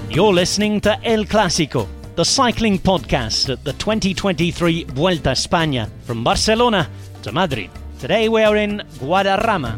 You're listening to El Clásico, the cycling podcast at the 2023 Vuelta a España, from Barcelona to Madrid. Today we are in Guadarrama.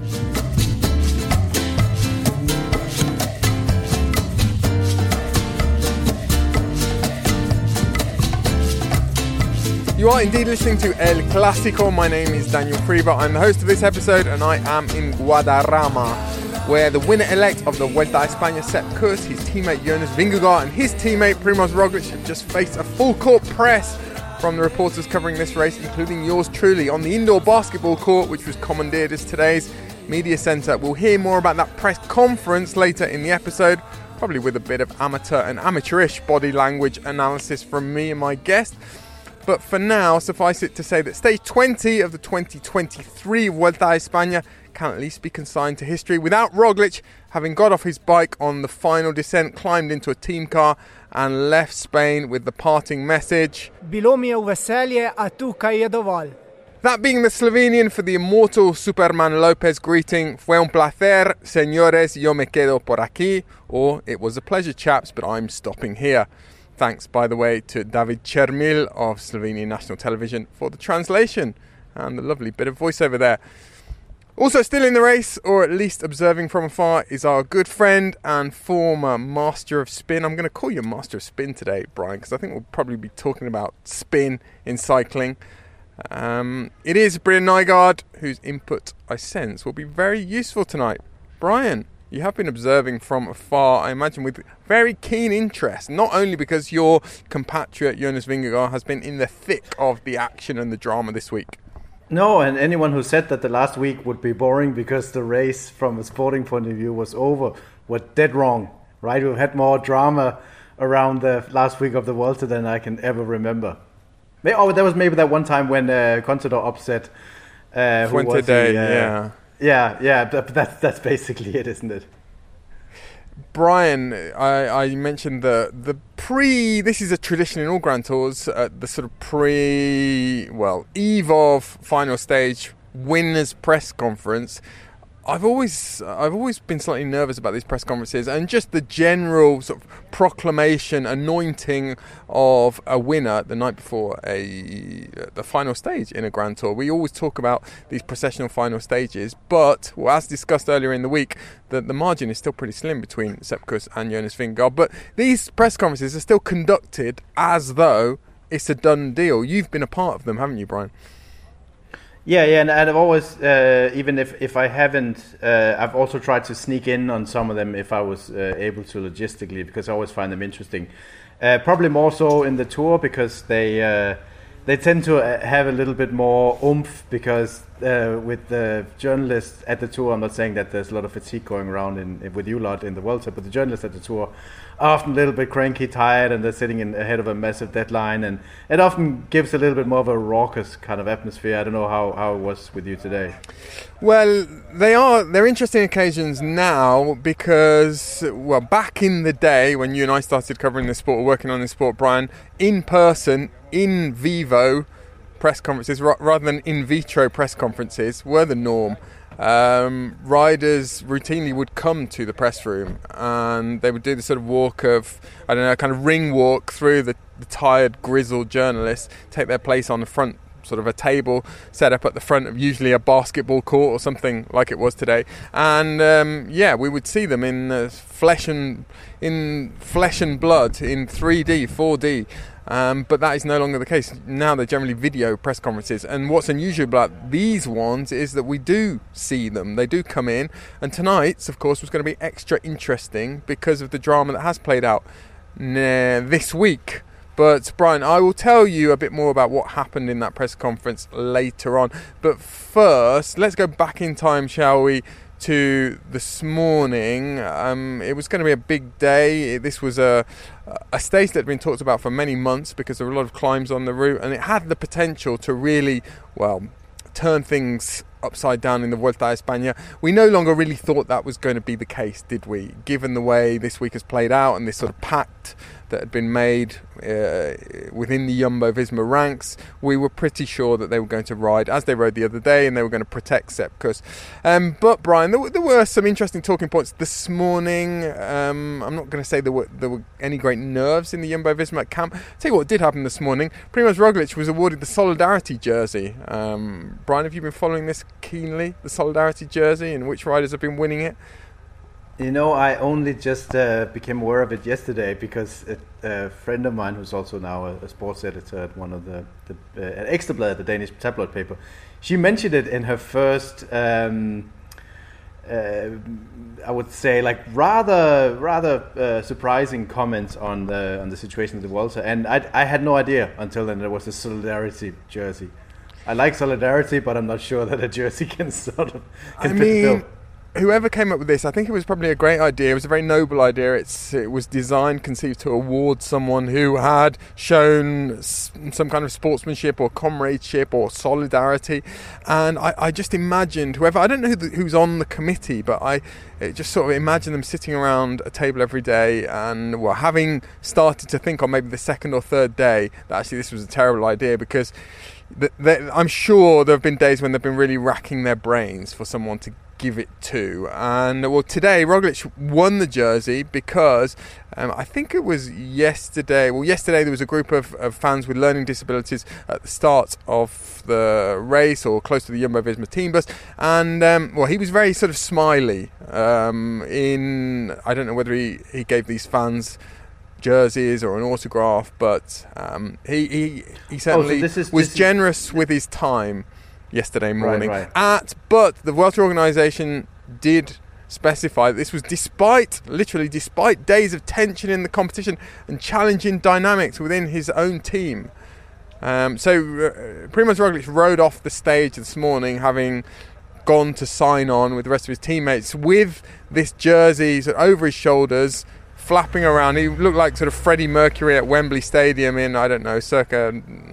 You are indeed listening to El Clásico. My name is Daniel Friebe. I'm the host of this episode and I am in Guadarrama, where the winner-elect of the Vuelta a España, Sepp Kuss, his teammate Jonas Vingegaard and his teammate Primož Roglic have just faced a full-court press from the reporters covering this race, including yours truly, on the indoor basketball court, which was commandeered as today's media centre. We'll hear more about that press conference later in the episode, probably with a bit of amateur and amateurish body language analysis from me and my guest. But for now, suffice it to say that stage 20 of the 2023 Vuelta a España can at least be consigned to history, without Roglic having got off his bike on the final descent, climbed into a team car and left Spain with the parting message: Bilo mi je v veselje, a tukaj je dovolj. That being the Slovenian for the immortal Superman Lopez greeting, fue un placer, señores, yo me quedo por aquí, or it was a pleasure, chaps, but I'm stopping here. Thanks, by the way, to David Chermil of Slovenian National Television for the translation and the lovely bit of voiceover there. Also still in the race, or at least observing from afar, is our good friend and former Master of Spin. I'm going to call you Master of Spin today, Brian, because I think we'll probably be talking about spin in cycling. It is Brian Nygaard, whose input I sense will be very useful tonight. Brian, you have been observing from afar, I imagine, with very keen interest, not only because your compatriot Jonas Vingegaard has been in the thick of the action and the drama this week. No, and anyone who said that the last week would be boring because the race from a sporting point of view was over was dead wrong, right? We've had more drama around the last week of the Vuelta than I can ever remember. Oh, there was maybe that one time when Contador upset Fuente Day, yeah. Yeah, but that's basically it, isn't it? Brian, I mentioned the this is a tradition in all Grand Tours, the sort of eve of final stage winners press conference. I've always been slightly nervous about these press conferences and just the general sort of proclamation, anointing of a winner the night before the final stage in a Grand Tour. We always talk about these processional final stages, but as discussed earlier in the week, the margin is still pretty slim between Sepp Kuss and Jonas Vingegaard. But these press conferences are still conducted as though it's a done deal. You've been a part of them, haven't you, Brian? Yeah, and I've always, even if I haven't, I've also tried to sneak in on some of them if I was able to logistically, because I always find them interesting. Probably more so in the Tour, because they tend to have a little bit more oomph, because with the journalists at the Tour, I'm not saying that there's a lot of fatigue going around with you lot in the Vuelta, but the journalists at the Tour are often a little bit cranky, tired, and they're sitting ahead of a massive deadline, and it often gives a little bit more of a raucous kind of atmosphere. I don't know how it was with you today. Well, they're interesting occasions now because, back in the day when you and I started covering this sport, or working on this sport, Brian, in person, in vivo press conferences rather than in vitro press conferences were the norm. Riders routinely would come to the press room and they would do the sort of walk of, kind of ring walk through the tired, grizzled journalists, take their place on the front, sort of a table set up at the front of usually a basketball court or something like it was today, and we would see them in flesh and blood, in 3D, 4D. But that is no longer the case. Now they're generally video press conferences, and what's unusual about these ones is that we do see them. They do come in, and tonight's, of course, was going to be extra interesting because of the drama that has played out this week. But Brian, I will tell you a bit more about what happened in that press conference later on. But first, let's go back in time, shall we, to this morning. It was going to be a big day. This was a stage that had been talked about for many months because there were a lot of climbs on the route, and it had the potential to really, turn things upside down in the Vuelta a España. We no longer really thought that was going to be the case, did we? Given the way this week has played out and this sort of packed that had been made within the Jumbo-Visma ranks. We were pretty sure that they were going to ride as they rode the other day, and they were going to protect Sepp Kuss. But Brian, there were some interesting talking points this morning. I'm not going to say there were any great nerves in the Jumbo-Visma camp. I'll tell you what did happen this morning. Primož Roglič was awarded the Solidarity jersey. Brian, have you been following this keenly, the Solidarity jersey, and which riders have been winning it? You know, I only just became aware of it yesterday because a friend of mine, who's also now a sports editor at one of the Ekstra Bladet, the Danish tabloid paper, she mentioned it in her first, I would say, like rather surprising comments on the situation of the Vuelta, and I had no idea until then there was a Solidarity jersey. I like Solidarity, but I'm not sure that a jersey can fit the bill. Whoever came up with this, I think it was probably a great idea. It was a very noble idea. It was designed, conceived to award someone who had shown some kind of sportsmanship or comradeship or solidarity. And I just imagined whoever, I don't know who's on the committee, but I just sort of imagine them sitting around a table every day and, well, having started to think on maybe the second or third day that actually this was a terrible idea, because I'm sure there have been days when they've been really racking their brains for someone to give it to. And well, today Roglič won the jersey because I think it was yesterday. Well, yesterday there was a group of fans with learning disabilities at the start of the race, or close to the Jumbo-Visma team bus, and well, he was very sort of smiley. I don't know whether he gave these fans jerseys or an autograph, but he certainly was generous with his time yesterday morning. Right. But the Vuelta organisation did specify that this was despite days of tension in the competition and challenging dynamics within his own team. So Primož Roglič rode off the stage this morning, having gone to sign on with the rest of his teammates with this jersey sort of over his shoulders, flapping around. He looked like sort of Freddie Mercury at Wembley Stadium in, I don't know, circa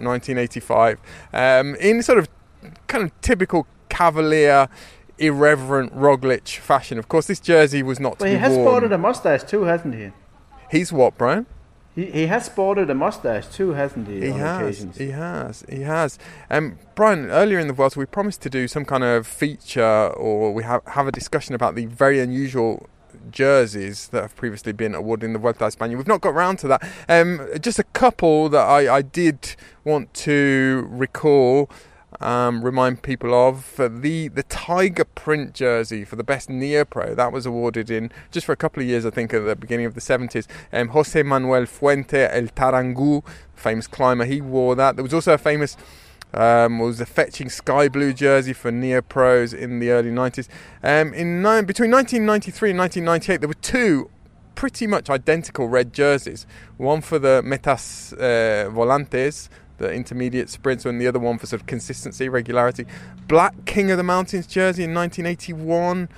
1985, in sort of kind of typical cavalier, irreverent Roglič fashion. Of course, this jersey was not to be worn. He has sported a mustache too, hasn't he? He's what, Brian? He has sported a mustache too, hasn't he? Occasions. He has. Brian, earlier in the Vuelta, we promised to do some kind of feature, or we have a discussion about the very unusual jerseys that have previously been awarded in the Vuelta a España. We've not got round to that. Just a couple that I did want to recall. Remind people of the tiger print jersey for the best Neopro that was awarded in just for a couple of years, I think, at the beginning of the 70s. José Manuel Fuente, El Tarangú, famous climber, he wore that. There was also a famous was a fetching sky blue jersey for Neopros in the early 90s. Between 1993 and 1998 there were two pretty much identical red jerseys, one for the Metas Volantes, the intermediate sprints, and the other one for sort of consistency, regularity. Black King of the Mountains jersey in 1981,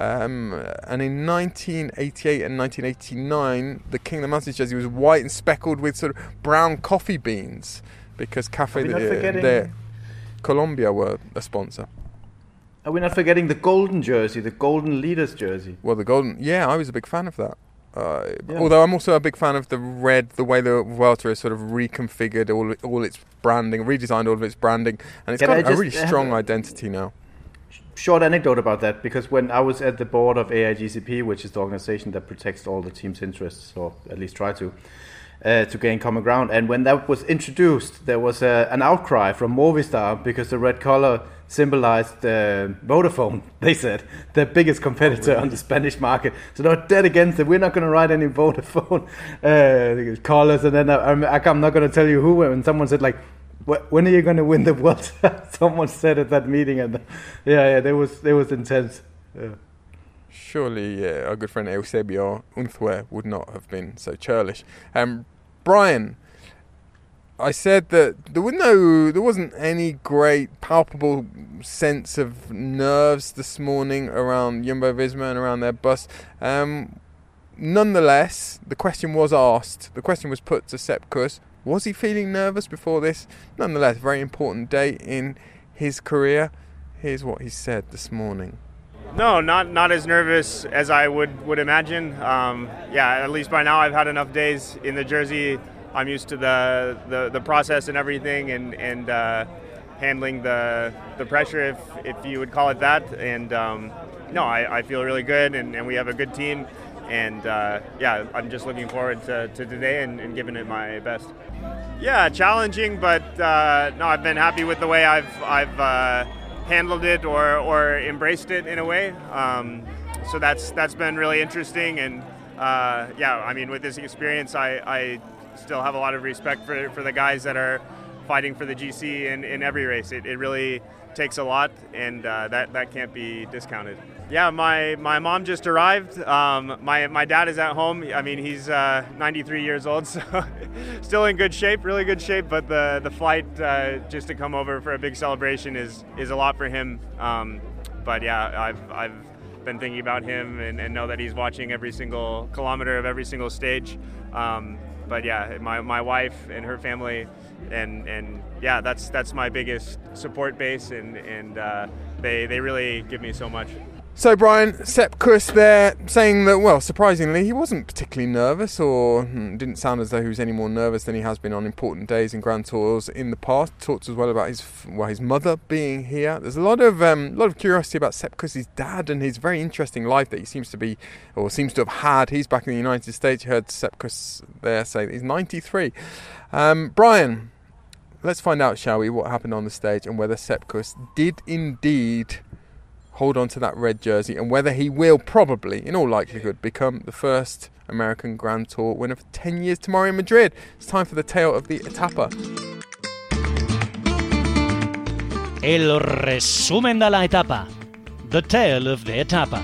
and in 1988 and 1989 the King of the Mountains jersey was white and speckled with sort of brown coffee beans, because Colombia were a sponsor. Are we not forgetting the golden jersey, the golden leaders jersey? Well, the golden, yeah, I was a big fan of that. Although I'm also a big fan of the red, the way the Vuelta has sort of reconfigured all its branding, redesigned all of its branding, and it's got a really strong identity now. Short anecdote about that, because when I was at the board of AIGCP, which is the organization that protects all the team's interests, or at least try to gain common ground, and when that was introduced, there was an outcry from Movistar because the red color symbolized Vodafone, they said, the biggest competitor on the Spanish market. So they were dead against it. We're not going to write any Vodafone colors. And then I'm not going to tell you who. And someone said, like, when are you going to win the Vuelta? Someone said at that meeting. And they was intense. Yeah. Surely our good friend Eusebio Unzué would not have been so churlish. Brian, I said that there wasn't any great palpable sense of nerves this morning around Jumbo-Visma and around their bus. Nonetheless, the question was asked. The question was put to Sepp Kuss. Was he feeling nervous before this? Nonetheless, very important day in his career. Here's what he said this morning. No, not as nervous as I would imagine. At least by now I've had enough days in the jersey. I'm used to the process and everything, and handling the pressure, if you would call it that. And I feel really good, and we have a good team. And I'm just looking forward to today and giving it my best. Yeah, challenging, but I've been happy with the way I've handled it or embraced it in a way. So that's been really interesting. And with this experience, I still have a lot of respect for the guys that are fighting for the GC in every race. It really takes a lot, and that can't be discounted. Yeah, my mom just arrived. My dad is at home. I mean, he's 93 years old, so still in good shape, really good shape. But the flight just to come over for a big celebration is a lot for him. But yeah, I've been thinking about him and know that he's watching every single kilometer of every single stage. But yeah, my wife and her family, and yeah, that's my biggest support base, and they really give me so much. So Brian, Sepp Kuss there saying that, well, surprisingly, he wasn't particularly nervous, or didn't sound as though he was any more nervous than he has been on important days in Grand Tours in the past. Talked as well about his mother being here. There's a lot of curiosity about Sepp Kuss's dad and his very interesting life that he seems to have had. He's back in the United States. You heard Sepp Kuss there say that he's 93. Brian, let's find out, shall we, what happened on the stage and whether Sepp Kuss did indeed hold on to that red jersey, and whether he will probably, in all likelihood, become the first American Grand Tour winner for 10 years tomorrow in Madrid. It's time for the tale of the etapa. El resumen de la etapa. The tale of the etapa.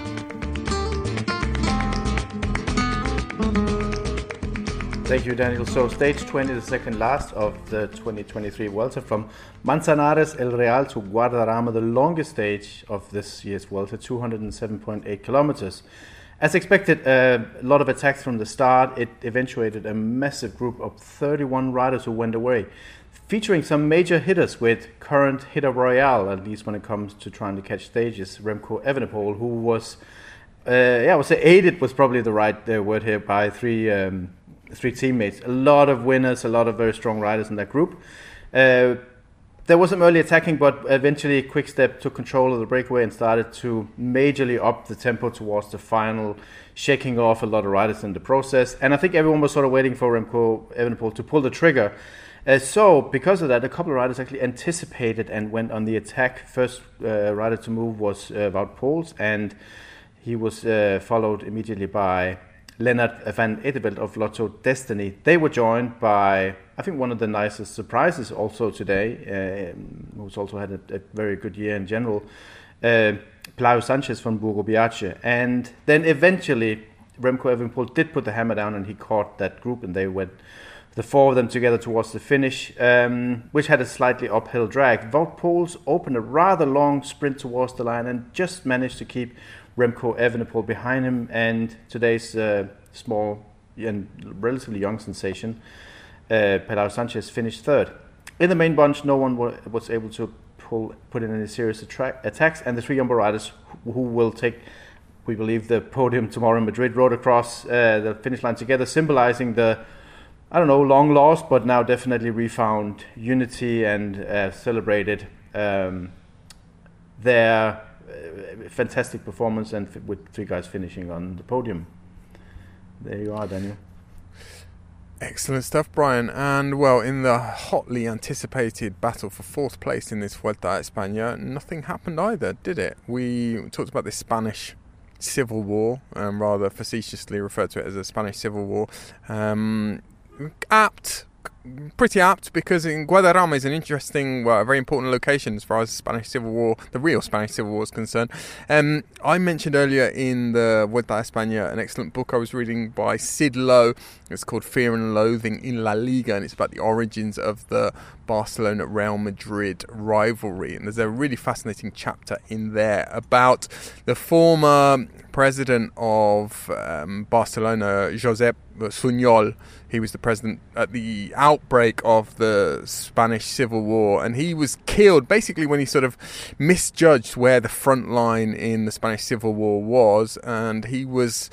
Thank you, Daniel. So stage 20, the second last of the 2023 Vuelta, from Manzanares El Real to Guadarrama, the longest stage of this year's Vuelta, 207.8 kilometers. As expected, a lot of attacks from the start. It eventuated a massive group of 31 riders who went away, featuring some major hitters with current hitter royale, at least when it comes to trying to catch stages. Remco Evenepoel, who was, I would say aided was probably the right word here, by three teammates. A lot of winners, a lot of very strong riders in that group. There was some early attacking, but eventually Quick-Step took control of the breakaway and started to majorly up the tempo towards the final, shaking off a lot of riders in the process. And I think everyone was sort of waiting for Remco Evenepoel to pull the trigger. So because of that, a couple of riders actually anticipated and went on the attack. First rider to move was Wout Poels, and he was followed immediately by Lennart van Eetvelt of Lotto Destiny. They were joined by, I think, one of the nicest surprises also today, who's also had a very good year in general, Pelayo Sanchez from Burgo Biace. And then eventually Remco Evenepoel did put the hammer down, and he caught that group, and they went, the four of them, together towards the finish, which had a slightly uphill drag. Wout Poels opened a rather long sprint towards the line and just managed to keep Remco Evenepoel behind him, and today's small and relatively young sensation, Pelayo Sanchez, finished third. In the main bunch, no one was able to put in any serious attacks, and the three Jumbo riders who will take, we believe, the podium tomorrow in Madrid rode across the finish line together, symbolizing the, long lost but now definitely refound unity, and celebrated their fantastic performance, and with three guys finishing on the podium. There you are, Daniel. Excellent stuff, Brian. And, well, in the hotly anticipated battle for fourth place in this Vuelta a España, nothing happened either, did it? We talked about this Spanish Civil War, rather facetiously referred to it as a Spanish Civil War. Pretty apt, because in Guadarrama is an interesting, a very important location as far as Spanish Civil War, the real Spanish Civil War, is concerned. I mentioned earlier in the Vuelta a España an excellent book I was reading by Sid Lowe. It's called Fear and Loathing in La Liga, and it's about the origins of the Barcelona-Real Madrid rivalry. And there's a really fascinating chapter in there about the former president of Barcelona, Josep Sunyol. He was the president at the outbreak of the Spanish Civil War, and he was killed basically when he sort of misjudged where the front line in the Spanish Civil War was, and he was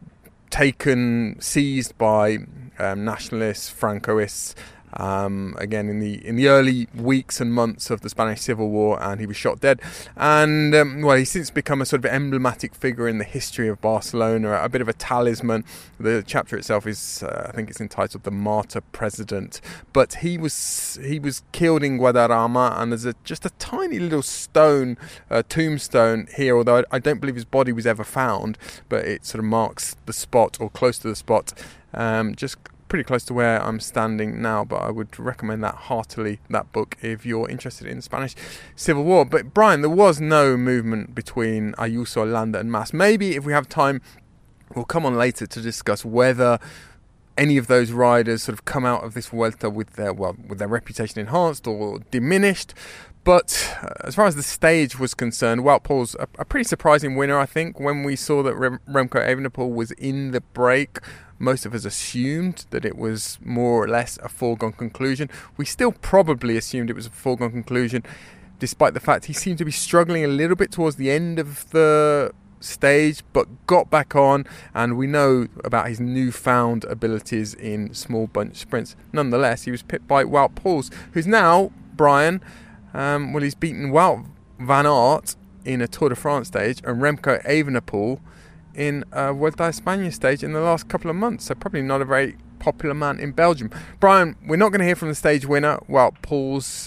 seized by nationalists, Francoists, again in the early weeks and months of the Spanish Civil War, and he was shot dead. And he's since become a sort of emblematic figure in the history of Barcelona, a bit of a talisman. The chapter itself is, I think it's entitled "The Martyr President." But he was killed in Guadarrama, and there's just a tiny little tombstone here. Although I don't believe his body was ever found, but it sort of marks the spot, or close to the spot, just pretty close to where I'm standing now. But I would recommend that heartily, that book, if you're interested in the Spanish Civil War. But Brian, there was no movement between Ayuso, Landa and Mas. Maybe if we have time, we'll come on later to discuss whether any of those riders sort of come out of this Vuelta with their reputation enhanced or diminished. But as far as the stage was concerned, Wout Poels, a pretty surprising winner, I think. When we saw that Remco Evenepoel was in the break, most of us assumed that it was more or less a foregone conclusion. We still probably assumed it was a foregone conclusion, despite the fact he seemed to be struggling a little bit towards the end of the stage, but got back on, and we know about his newfound abilities in small bunch sprints. Nonetheless, he was pipped by Wout Poels, who's now, Brian, he's beaten Wout van Aert in a Tour de France stage and Remco Evenepoel in a Vuelta a España stage in the last couple of months. So probably not a very popular man in Belgium. Brian, we're not going to hear from the stage winner, Wout Poels,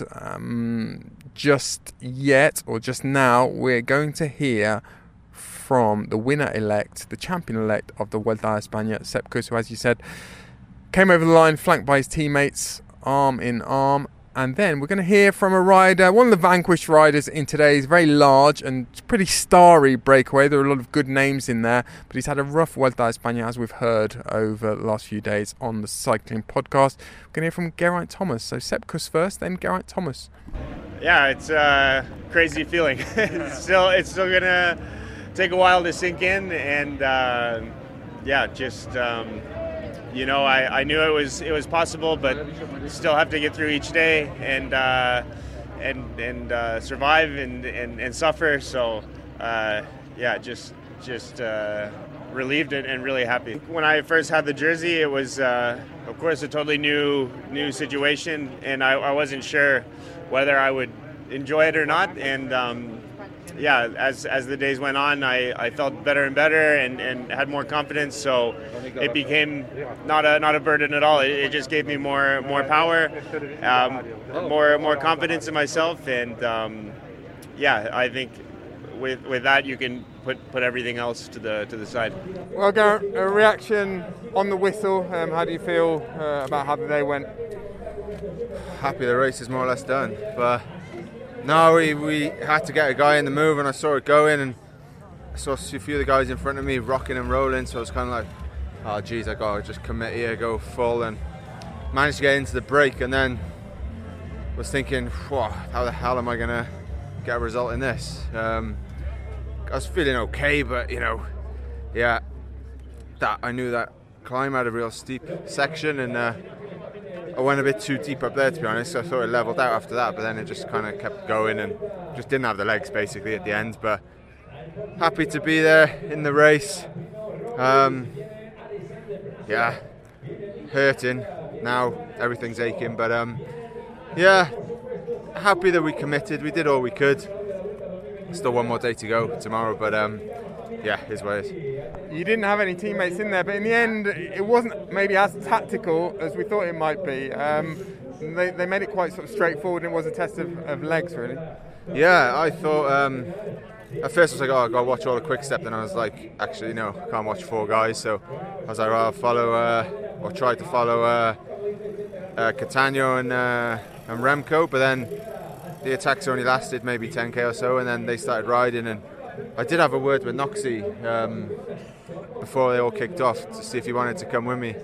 just yet, or just now. We're going to hear from the winner-elect, the champion-elect of the Vuelta a España, Sepp Kuss, who, as you said, came over the line flanked by his teammates, arm in arm. And then we're going to hear from a rider, one of the vanquished riders in today's very large and pretty starry breakaway. There are a lot of good names in there, but he's had a rough Vuelta a España, as we've heard over the last few days on the Cycling Podcast. We're going to hear from Geraint Thomas. So Sepp Kuss first, then Geraint Thomas. Yeah, it's a crazy feeling. It's still going to take a while to sink in, and I knew it was possible, but still have to get through each day and survive and suffer. So just relieved and really happy. When I first had the jersey, it was of course a totally new situation, and I wasn't sure whether I would enjoy it or not. And as the days went on, I felt better and better and had more confidence. So it became not a burden at all. It just gave me more power, more confidence in myself, and I think with that you can put everything else to the side. Well, Geraint, a reaction on the whistle. How do you feel about how the day went? Happy the race is more or less done, but no, we had to get a guy in the move, and I saw it going, and I saw a few of the guys in front of me rocking and rolling, so I was kind of like, oh geez, I got to just commit here, go full, and managed to get into the break, and then was thinking, how the hell am I going to get a result in this? I was feeling okay, but I knew that climb had a real steep section, and I went a bit too deep up there, to be honest. So I thought it levelled out after that, but then it just kind of kept going and just didn't have the legs basically at the end. But happy to be there in the race. Hurting now, everything's aching, but happy that we committed. We did all we could. Still one more day to go tomorrow, but here's what it is. You didn't have any teammates in there, but in the end, it wasn't maybe as tactical as we thought it might be. They made it quite sort of straightforward, and it was a test of legs, really. Yeah, I thought at first I was like, I've got to watch all the quick step. Then I was like, actually, no, I can't watch four guys. So I was like, I'll follow, or try to follow Catania and Remco, but then the attacks only lasted maybe 10k or so, and then they started riding, and I did have a word with Noxie before they all kicked off to see if he wanted to come with me.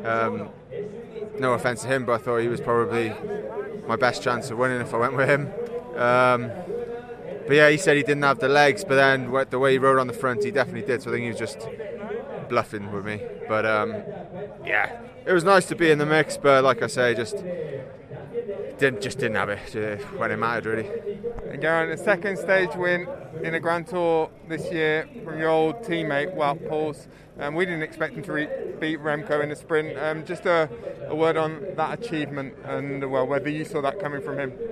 No offence to him, but I thought he was probably my best chance of winning if I went with him. But yeah, he said he didn't have the legs, but then the way he rode on the front, he definitely did. So I think he was just bluffing with me. But it was nice to be in the mix, but like I say, just didn't have it when it mattered really. And Geraint, a second stage win in a Grand Tour this year from your old teammate Wout Poels. We didn't expect him to beat Remco in the sprint. Just a word on that achievement and whether you saw that coming from him.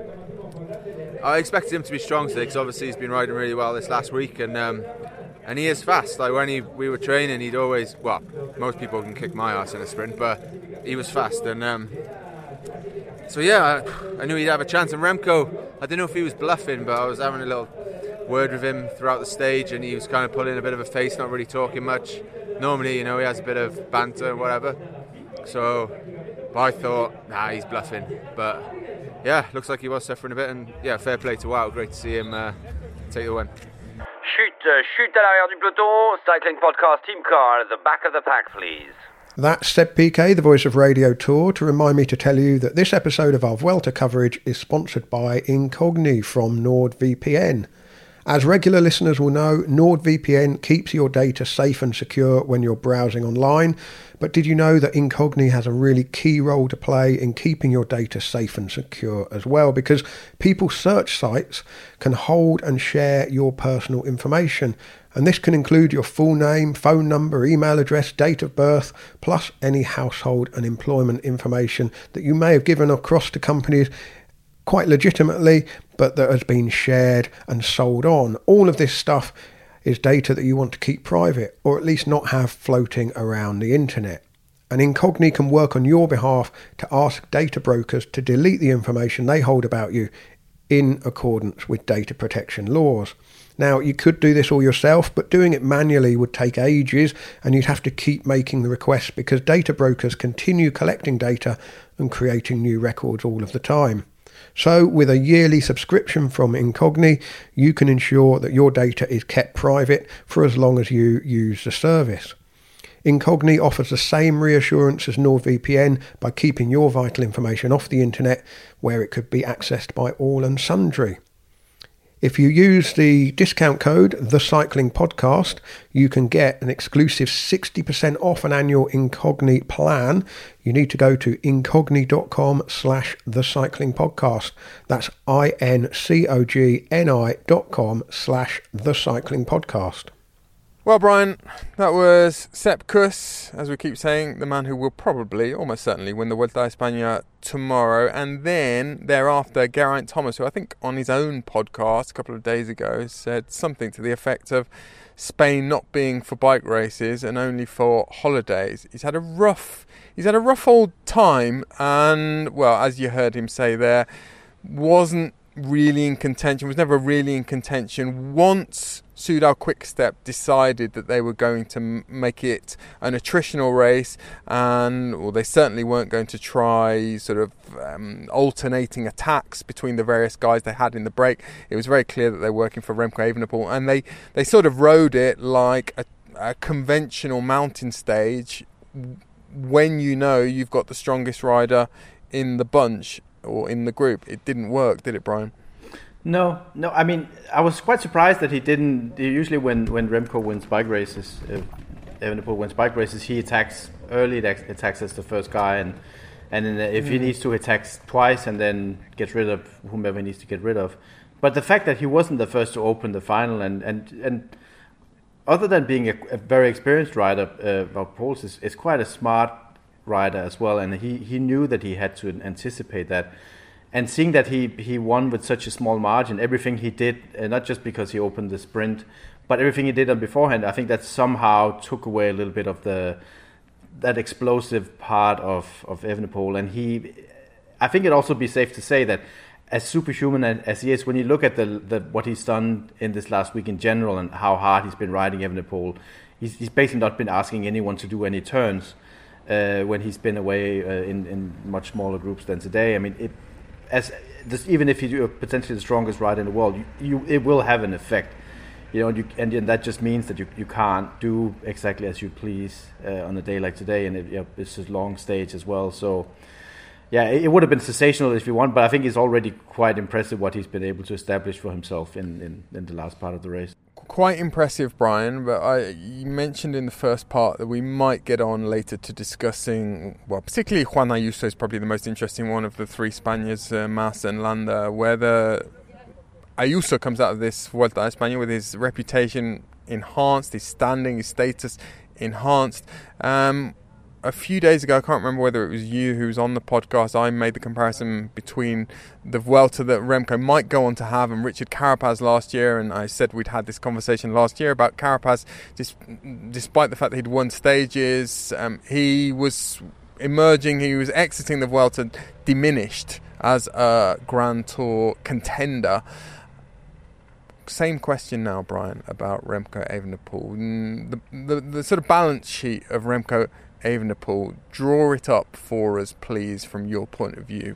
I expected him to be strong today because obviously he's been riding really well this last week, and he is fast. Like when we were training, he'd always, well, most people can kick my ass in a sprint, but he was fast, and so yeah, I knew he'd have a chance. And Remco, I didn't know if he was bluffing, but I was having a little word with him throughout the stage, and he was kind of pulling a bit of a face, not really talking much. Normally, he has a bit of banter and whatever. So I thought, he's bluffing. But yeah, looks like he was suffering a bit, and yeah, fair play to Wout. Great to see him take the win. Chute à l'arrière du peloton, Cycling Podcast team car at the back of the pack, please. That's Seb Piquet, the voice of Radio Tour, to remind me to tell you that this episode of our Vuelta coverage is sponsored by Incogni from NordVPN. As regular listeners will know, NordVPN keeps your data safe and secure when you're browsing online. But did you know that Incogni has a really key role to play in keeping your data safe and secure as well? Because people's search sites can hold and share your personal information. And this can include your full name, phone number, email address, date of birth, plus any household and employment information that you may have given across to companies quite legitimately, but that has been shared and sold on. All of this stuff is data that you want to keep private, or at least not have floating around the internet. And Incogni can work on your behalf to ask data brokers to delete the information they hold about you in accordance with data protection laws. Now, you could do this all yourself, but doing it manually would take ages, and you'd have to keep making the requests because data brokers continue collecting data and creating new records all of the time. So with a yearly subscription from Incogni, you can ensure that your data is kept private for as long as you use the service. Incogni offers the same reassurance as NordVPN by keeping your vital information off the internet where it could be accessed by all and sundry. If you use the discount code TheCyclingPodcast, you can get an exclusive 60% off an annual Incogni plan. You need to go to incogni.com/TheCyclingPodcast. That's incogni.com/TheCyclingPodcast. Well, Brian, that was Sepp Kuss, as we keep saying, the man who will probably, almost certainly, win the Vuelta a España tomorrow. And then, thereafter, Geraint Thomas, who I think on his own podcast a couple of days ago said something to the effect of Spain not being for bike races and only for holidays. He's had a rough old time, and, well, as you heard him say there, wasn't really in contention, was never really in contention. Once Soudal Quickstep decided that they were going to make it an attritional race, and they certainly weren't going to try sort of alternating attacks between the various guys they had in the break. It was very clear that they were working for Remco Evenepoel, and they sort of rode it like a conventional mountain stage when you know you've got the strongest rider in the bunch or in the group. It didn't work, did it, Brian? No. I mean, I was quite surprised that he didn't. Usually, when Remco wins bike races, Evenepoel wins bike races, he attacks early. Attacks as the first guy, and then if he needs to, attacks twice, and then gets rid of whomever he needs to get rid of. But the fact that he wasn't the first to open the final, and other than being a very experienced rider, Wout Poels is quite a smart rider as well, and he knew that he had to anticipate that. And seeing that he won with such a small margin, everything he did, not just because he opened the sprint, but everything he did on beforehand, I think that somehow took away a little bit of that explosive part of Evenepoel. And I think it'd also be safe to say that as superhuman as he is, when you look at what he's done in this last week in general and how hard he's been riding Evenepoel, he's basically not been asking anyone to do any turns when he's been away in much smaller groups than today. I mean, even if you're potentially the strongest rider in the world, it will have an effect, and that just means that you can't do exactly as you please on a day like today, and it's a long stage as well. So, yeah, it would have been sensational if you want, but I think it's already quite impressive what he's been able to establish for himself in the last part of the race. quite impressive, Brian, but you mentioned in the first part that we might get on later to discussing, well, particularly Juan Ayuso is probably the most interesting one of the three Spaniards, Mas and Landa, whether Ayuso comes out of this Vuelta a España with his reputation enhanced, his standing, his status enhanced. A few days ago, I can't remember whether it was you who was on the podcast, I made the comparison between the Vuelta that Remco might go on to have and Richard Carapaz last year, and I said we'd had this conversation last year about Carapaz, despite the fact that he'd won stages, he was emerging, he was exiting the Vuelta diminished as a Grand Tour contender. Same question now, Brian, about Remco Evenepoel. The sort of balance sheet of Remco Evenepoel, draw it up for us, please, from your point of view.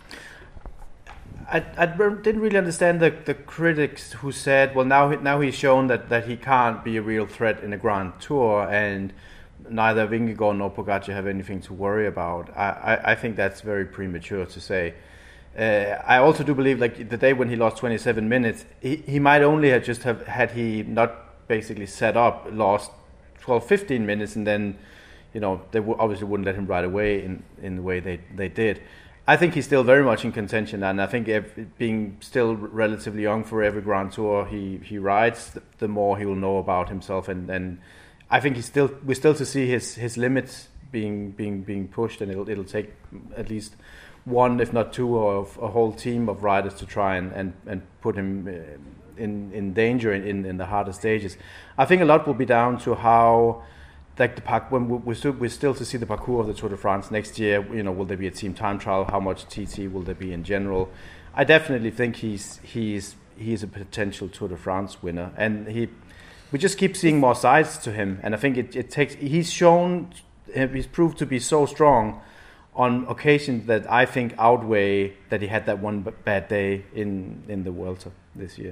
I didn't really understand the critics who said, well, now he's shown that he can't be a real threat in a Grand Tour, and neither Vingegaard nor Pogacar have anything to worry about. I think that's very premature to say. I also do believe, like the day when he lost 27 minutes, he might only have had he not basically set up, lost 12-15 minutes, and then, you know, they obviously wouldn't let him ride away in the way they did. I think he's still very much in contention, and I think being still relatively young, for every Grand Tour he rides, the more he will know about himself, and I think we're still to see his limits being pushed, and it'll take at least one, if not two, of a whole team of riders to try and put him in danger in the harder stages. I think a lot will be down to how, like when we're still to see the parcours of the Tour de France next year. You know, will there be a team time trial? How much TT will there be in general? I definitely think he's a potential Tour de France winner, and we just keep seeing more sides to him. And I think it takes. He's proved to be so strong on occasions that I think outweigh that he had that one bad day in the Vuelta this year.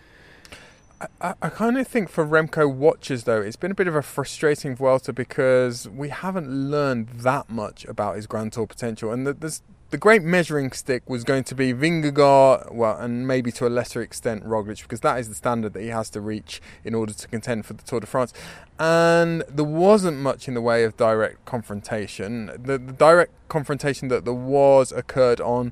I kind of think for Remco watchers, though, it's been a bit of a frustrating Vuelta because we haven't learned that much about his Grand Tour potential. And the great measuring stick was going to be Vingegaard, well, and maybe to a lesser extent Roglic, because that is the standard that he has to reach in order to contend for the Tour de France. And there wasn't much in the way of direct confrontation. The direct confrontation that there was occurred on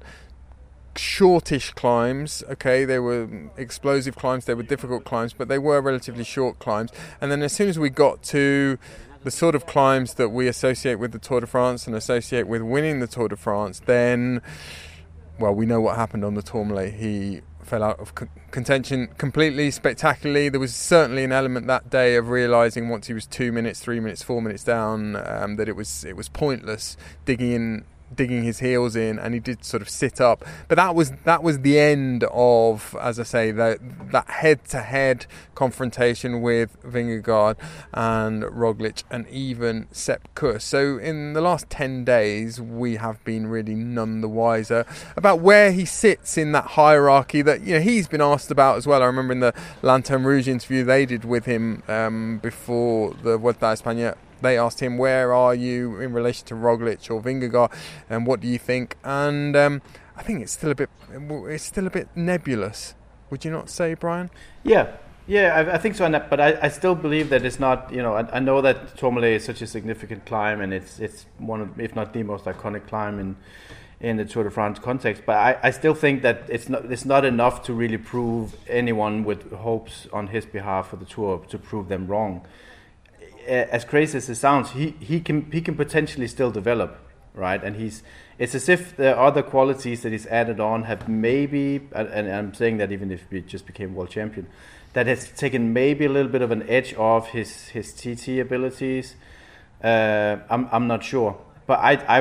shortish climbs. Okay, they were explosive climbs, they were difficult climbs, but they were relatively short climbs. And then as soon as we got to the sort of climbs that we associate with the Tour de France and associate with winning the Tour de France, then, well, we know what happened on the Tourmalet. He fell out of contention completely, spectacularly. There was certainly an element that day of realising once he was 2 minutes, 3 minutes, 4 minutes down, that it was pointless digging his heels in, and he did sort of sit up. But that was the end of, as I say, that head-to-head confrontation with Vingegaard and Roglic and even Sepp Kuss. So in the last 10 days, we have been really none the wiser about where he sits in that hierarchy that, you know, he's been asked about as well. I remember in the Lanterne Rouge interview they did with him before the Vuelta a España, they asked him, where are you in relation to Roglic or Vingegaard, and what do you think? And I think it's still a bit nebulous. Would you not say, Brian? Yeah, I think so. But I still believe that it's not. You know, I know that Tourmalet is such a significant climb, and it's one of, if not the most iconic climb in the Tour de France context. But I still think that it's not enough to really prove anyone with hopes on his behalf for the Tour to prove them wrong. As crazy as it sounds, he can potentially still develop, right? And it's as if the other qualities that he's added on have maybe, and I'm saying that even if he just became world champion, that has taken maybe a little bit of an edge off his TT abilities. I'm not sure, but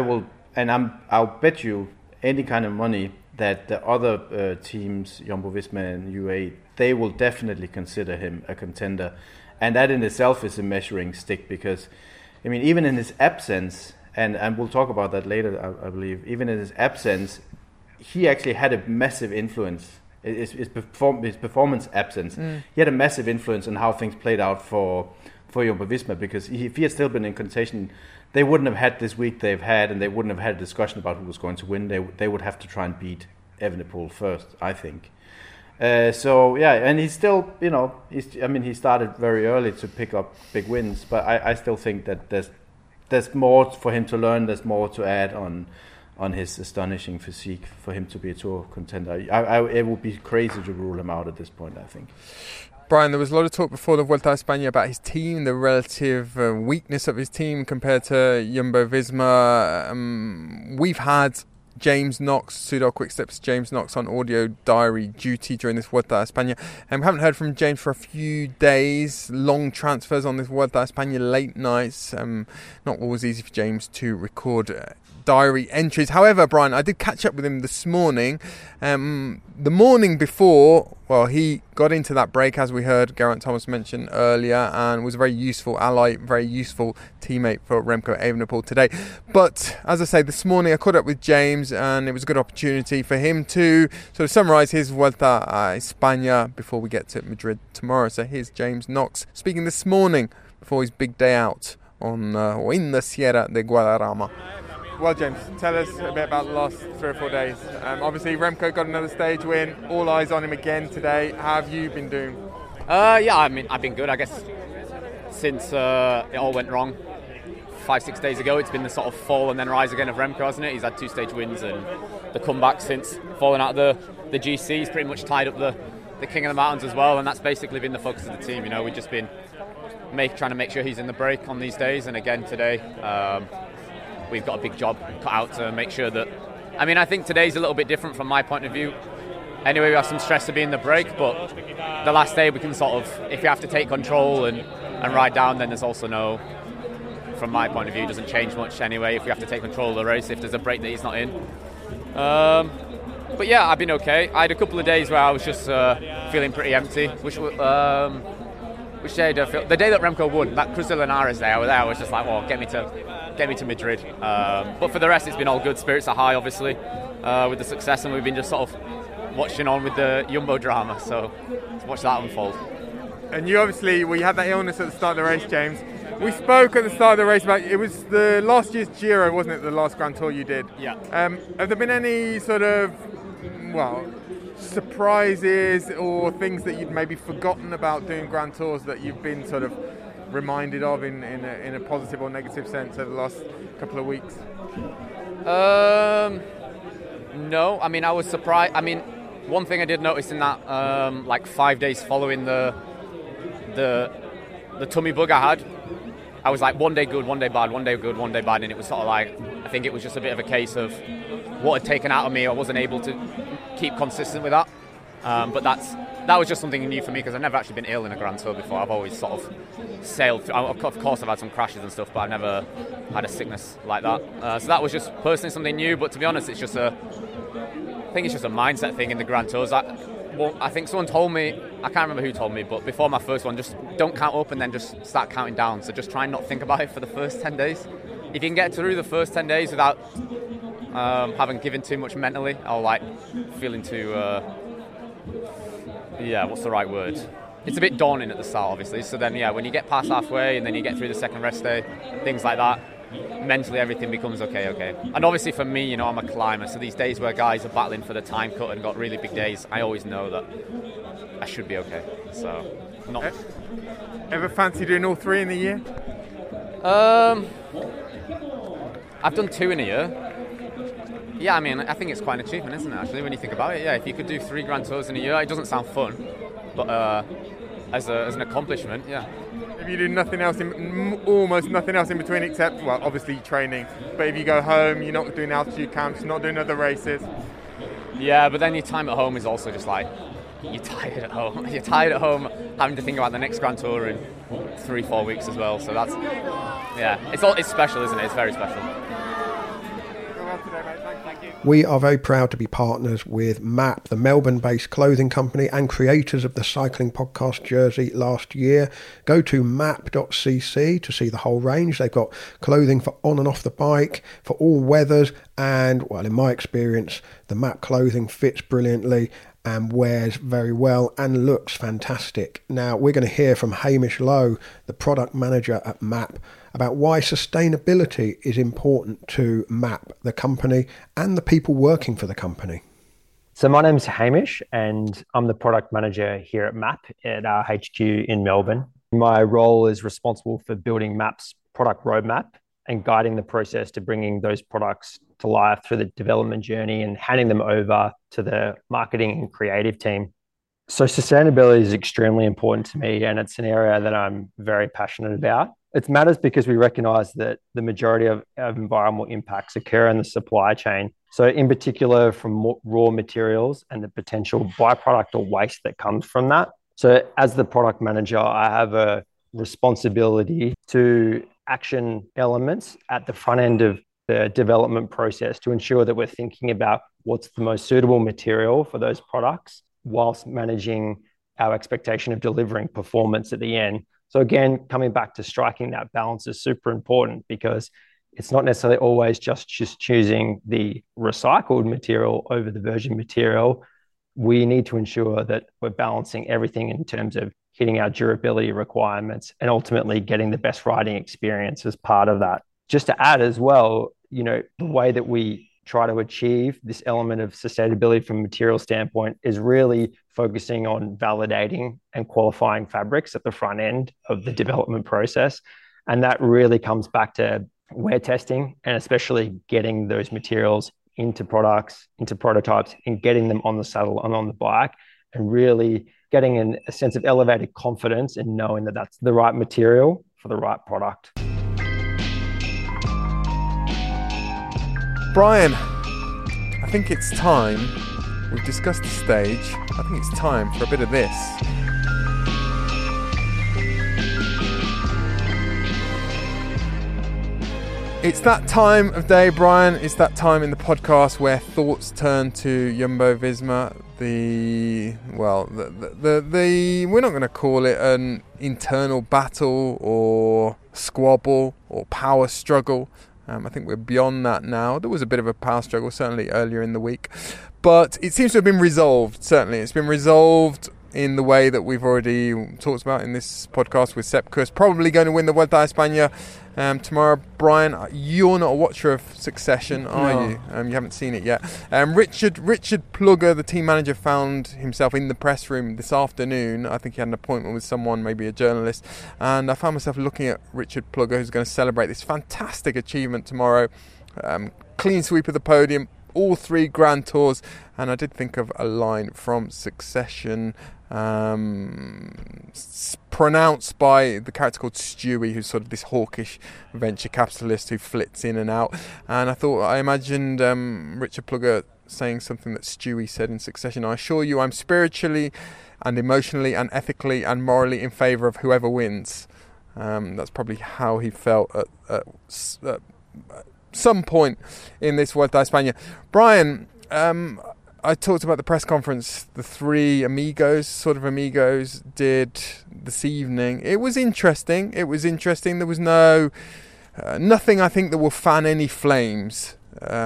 I'll bet you any kind of money that the other teams, Jumbo-Visma and UAE, they will definitely consider him a contender. And that in itself is a measuring stick, because, I mean, even in his absence, and we'll talk about that later, I believe, even in his absence, he actually had a massive influence. His performance absence, he had a massive influence on how things played out for Jumbo-Visma, because if he had still been in contention, they wouldn't have had this week they've had, and they wouldn't have had a discussion about who was going to win. They would have to try and beat Evenepoel first, I think. So yeah, and he's still, he started very early to pick up big wins, but I still think that there's more for him to learn. There's more to add on his astonishing physique for him to be a tour contender. It would be crazy to rule him out at this point, I think. Brian, there was a lot of talk before the Vuelta a España about his team, the relative weakness of his team compared to Jumbo-Visma. We've had James Knox, Soudal Quickstep's James Knox, on audio diary duty during this Vuelta a España, and we haven't heard from James for a few days. Long transfers on this Vuelta a España, late nights, not always easy for James to record diary entries. However, Brian, I did catch up with him this morning. The morning before, he got into that break, as we heard Geraint Thomas mention earlier, and was a very useful ally, very useful teammate for Remco Evenepoel today. But as I say, this morning I caught up with James, and it was a good opportunity for him to sort of summarise his Vuelta a España before we get to Madrid tomorrow. So here's James Knox speaking this morning before his big day out in the Sierra de Guadarrama. Well, James, tell us a bit about the last 3 or 4 days. Obviously, Remco got another stage win. All eyes on him again today. How have you been doing? I've been good, I guess, since it all went wrong 5-6 days ago. It's been the sort of fall and then rise again of Remco, hasn't it? He's had 2 stage wins, and the comeback since falling out of the GC. He's pretty much tied up the King of the Mountains as well, and that's basically been the focus of the team. We've just been trying to make sure he's in the break on these days, and again today. We've got a big job cut out to make sure that... I think today's a little bit different from my point of view. Anyway, we have some stress to be in the break, but the last day we can sort of... If you have to take control and ride down, then there's also no... From my point of view, it doesn't change much anyway if we have to take control of the race, if there's a break that he's not in. But yeah, I've been okay. I had a couple of days where I was just feeling pretty empty, which day did I feel? The day that Remco won, that Cruz de Linares day, I was just like, get me to Madrid. But for the rest, it's been all good. Spirits are high, obviously, with the success, and we've been just sort of watching on with the Jumbo drama. So let's watch that unfold. And you obviously, you had that illness at the start of the race, James. We spoke at the start of the race about it was the last year's Giro, wasn't it? The last Grand Tour you did. Yeah. Have there been any sort of surprises or things that you'd maybe forgotten about doing Grand Tours that you've been sort of reminded of in a positive or negative sense over the last couple of weeks? No, I was surprised. One thing I did notice in that 5 days following the tummy bug I had, I was like 1 day good, 1 day bad, 1 day good, 1 day bad, and it was sort of like, I think it was just a bit of a case of what had taken out of me. I wasn't able to keep consistent with that. But that was just something new for me because I've never actually been ill in a Grand Tour before. I've always sort of sailed through. Of course, I've had some crashes and stuff, but I've never had a sickness like that. So that was just personally something new. But to be honest, I think it's just a mindset thing in the Grand Tours. I think someone told me, I can't remember who told me, but before my first one, just don't count up and then just start counting down. So just try and not think about it for the first 10 days. If you can get through the first 10 days without having given too much mentally, or feeling too... what's the right word? It's a bit daunting at the start, obviously. So then, when you get past halfway and then you get through the second rest day, things like that, mentally everything becomes okay. And obviously for me, I'm a climber, so these days where guys are battling for the time cut and got really big days, I always know that I should be okay. So, not... Ever fancy doing all 3 in a year? I've done 2 in a year. Yeah, I think it's quite an achievement, isn't it, actually, when you think about it? Yeah, if you could do 3 Grand Tours in a year, it doesn't sound fun, but as an accomplishment, yeah. If you do nothing else, almost nothing else in between except, obviously training, but if you go home, you're not doing altitude camps, not doing other races. Yeah, but then your time at home is also just you're tired at home. You're tired at home having to think about the next Grand Tour in 3-4 weeks as well, so that's, it's special, isn't it? It's very special. We are very proud to be partners with MAP, the Melbourne-based clothing company and creators of the Cycling Podcast jersey last year. Go to map.cc to see the whole range. They've got clothing for on and off the bike, for all weathers, and, in my experience, the MAP clothing fits brilliantly and wears very well and looks fantastic. Now, we're going to hear from Hamish Lowe, the product manager at MAP, about why sustainability is important to MAP, the company, and the people working for the company. So my name's Hamish, and I'm the product manager here at MAP at our HQ in Melbourne. My role is responsible for building MAP's product roadmap and guiding the process to bringing those products to life through the development journey and handing them over to the marketing and creative team. So sustainability is extremely important to me, and it's an area that I'm very passionate about. It matters because we recognize that the majority of environmental impacts occur in the supply chain. So in particular from raw materials and the potential byproduct or waste that comes from that. So as the product manager, I have a responsibility to action elements at the front end of the development process to ensure that we're thinking about what's the most suitable material for those products whilst managing our expectation of delivering performance at the end. So again, coming back to striking that balance is super important because it's not necessarily always just choosing the recycled material over the virgin material. We need to ensure that we're balancing everything in terms of hitting our durability requirements and ultimately getting the best riding experience as part of that. Just to add as well, the way that we try to achieve this element of sustainability from a material standpoint is really focusing on validating and qualifying fabrics at the front end of the development process. And that really comes back to wear testing and especially getting those materials into products, into prototypes, and getting them on the saddle and on the bike, and really getting a sense of elevated confidence in knowing that that's the right material for the right product. Brian, I think it's time. We've discussed the stage. I think it's time for a bit of this. It's that time of day, Brian. It's that time in the podcast where thoughts turn to Jumbo-Visma. We're not going to call it an internal battle or squabble or power struggle. I think we're beyond that now. There was a bit of a power struggle, certainly earlier in the week. But it seems to have been resolved, certainly. It's been resolved in the way that we've already talked about in this podcast with Sepp Kuss. Probably going to win the Vuelta a España tomorrow. Brian, you're not a watcher of Succession, are you? You haven't seen it yet. Richard Plugger, the team manager, found himself in the press room this afternoon. I think he had an appointment with someone, maybe a journalist. And I found myself looking at Richard Plugger, who's going to celebrate this fantastic achievement tomorrow. Clean sweep of the podium, all 3 Grand Tours. And I did think of a line from Succession, pronounced by the character called Stewie, who's sort of this hawkish venture capitalist who flits in and out. And I imagined Richard Plugger saying something that Stewie said in Succession. I assure you, I'm spiritually and emotionally and ethically and morally in favour of whoever wins. That's probably how he felt at some point in this Vuelta a España. Brian, I talked about the press conference the 3 amigos did this evening. It was interesting. There was nothing I think that will fan any flames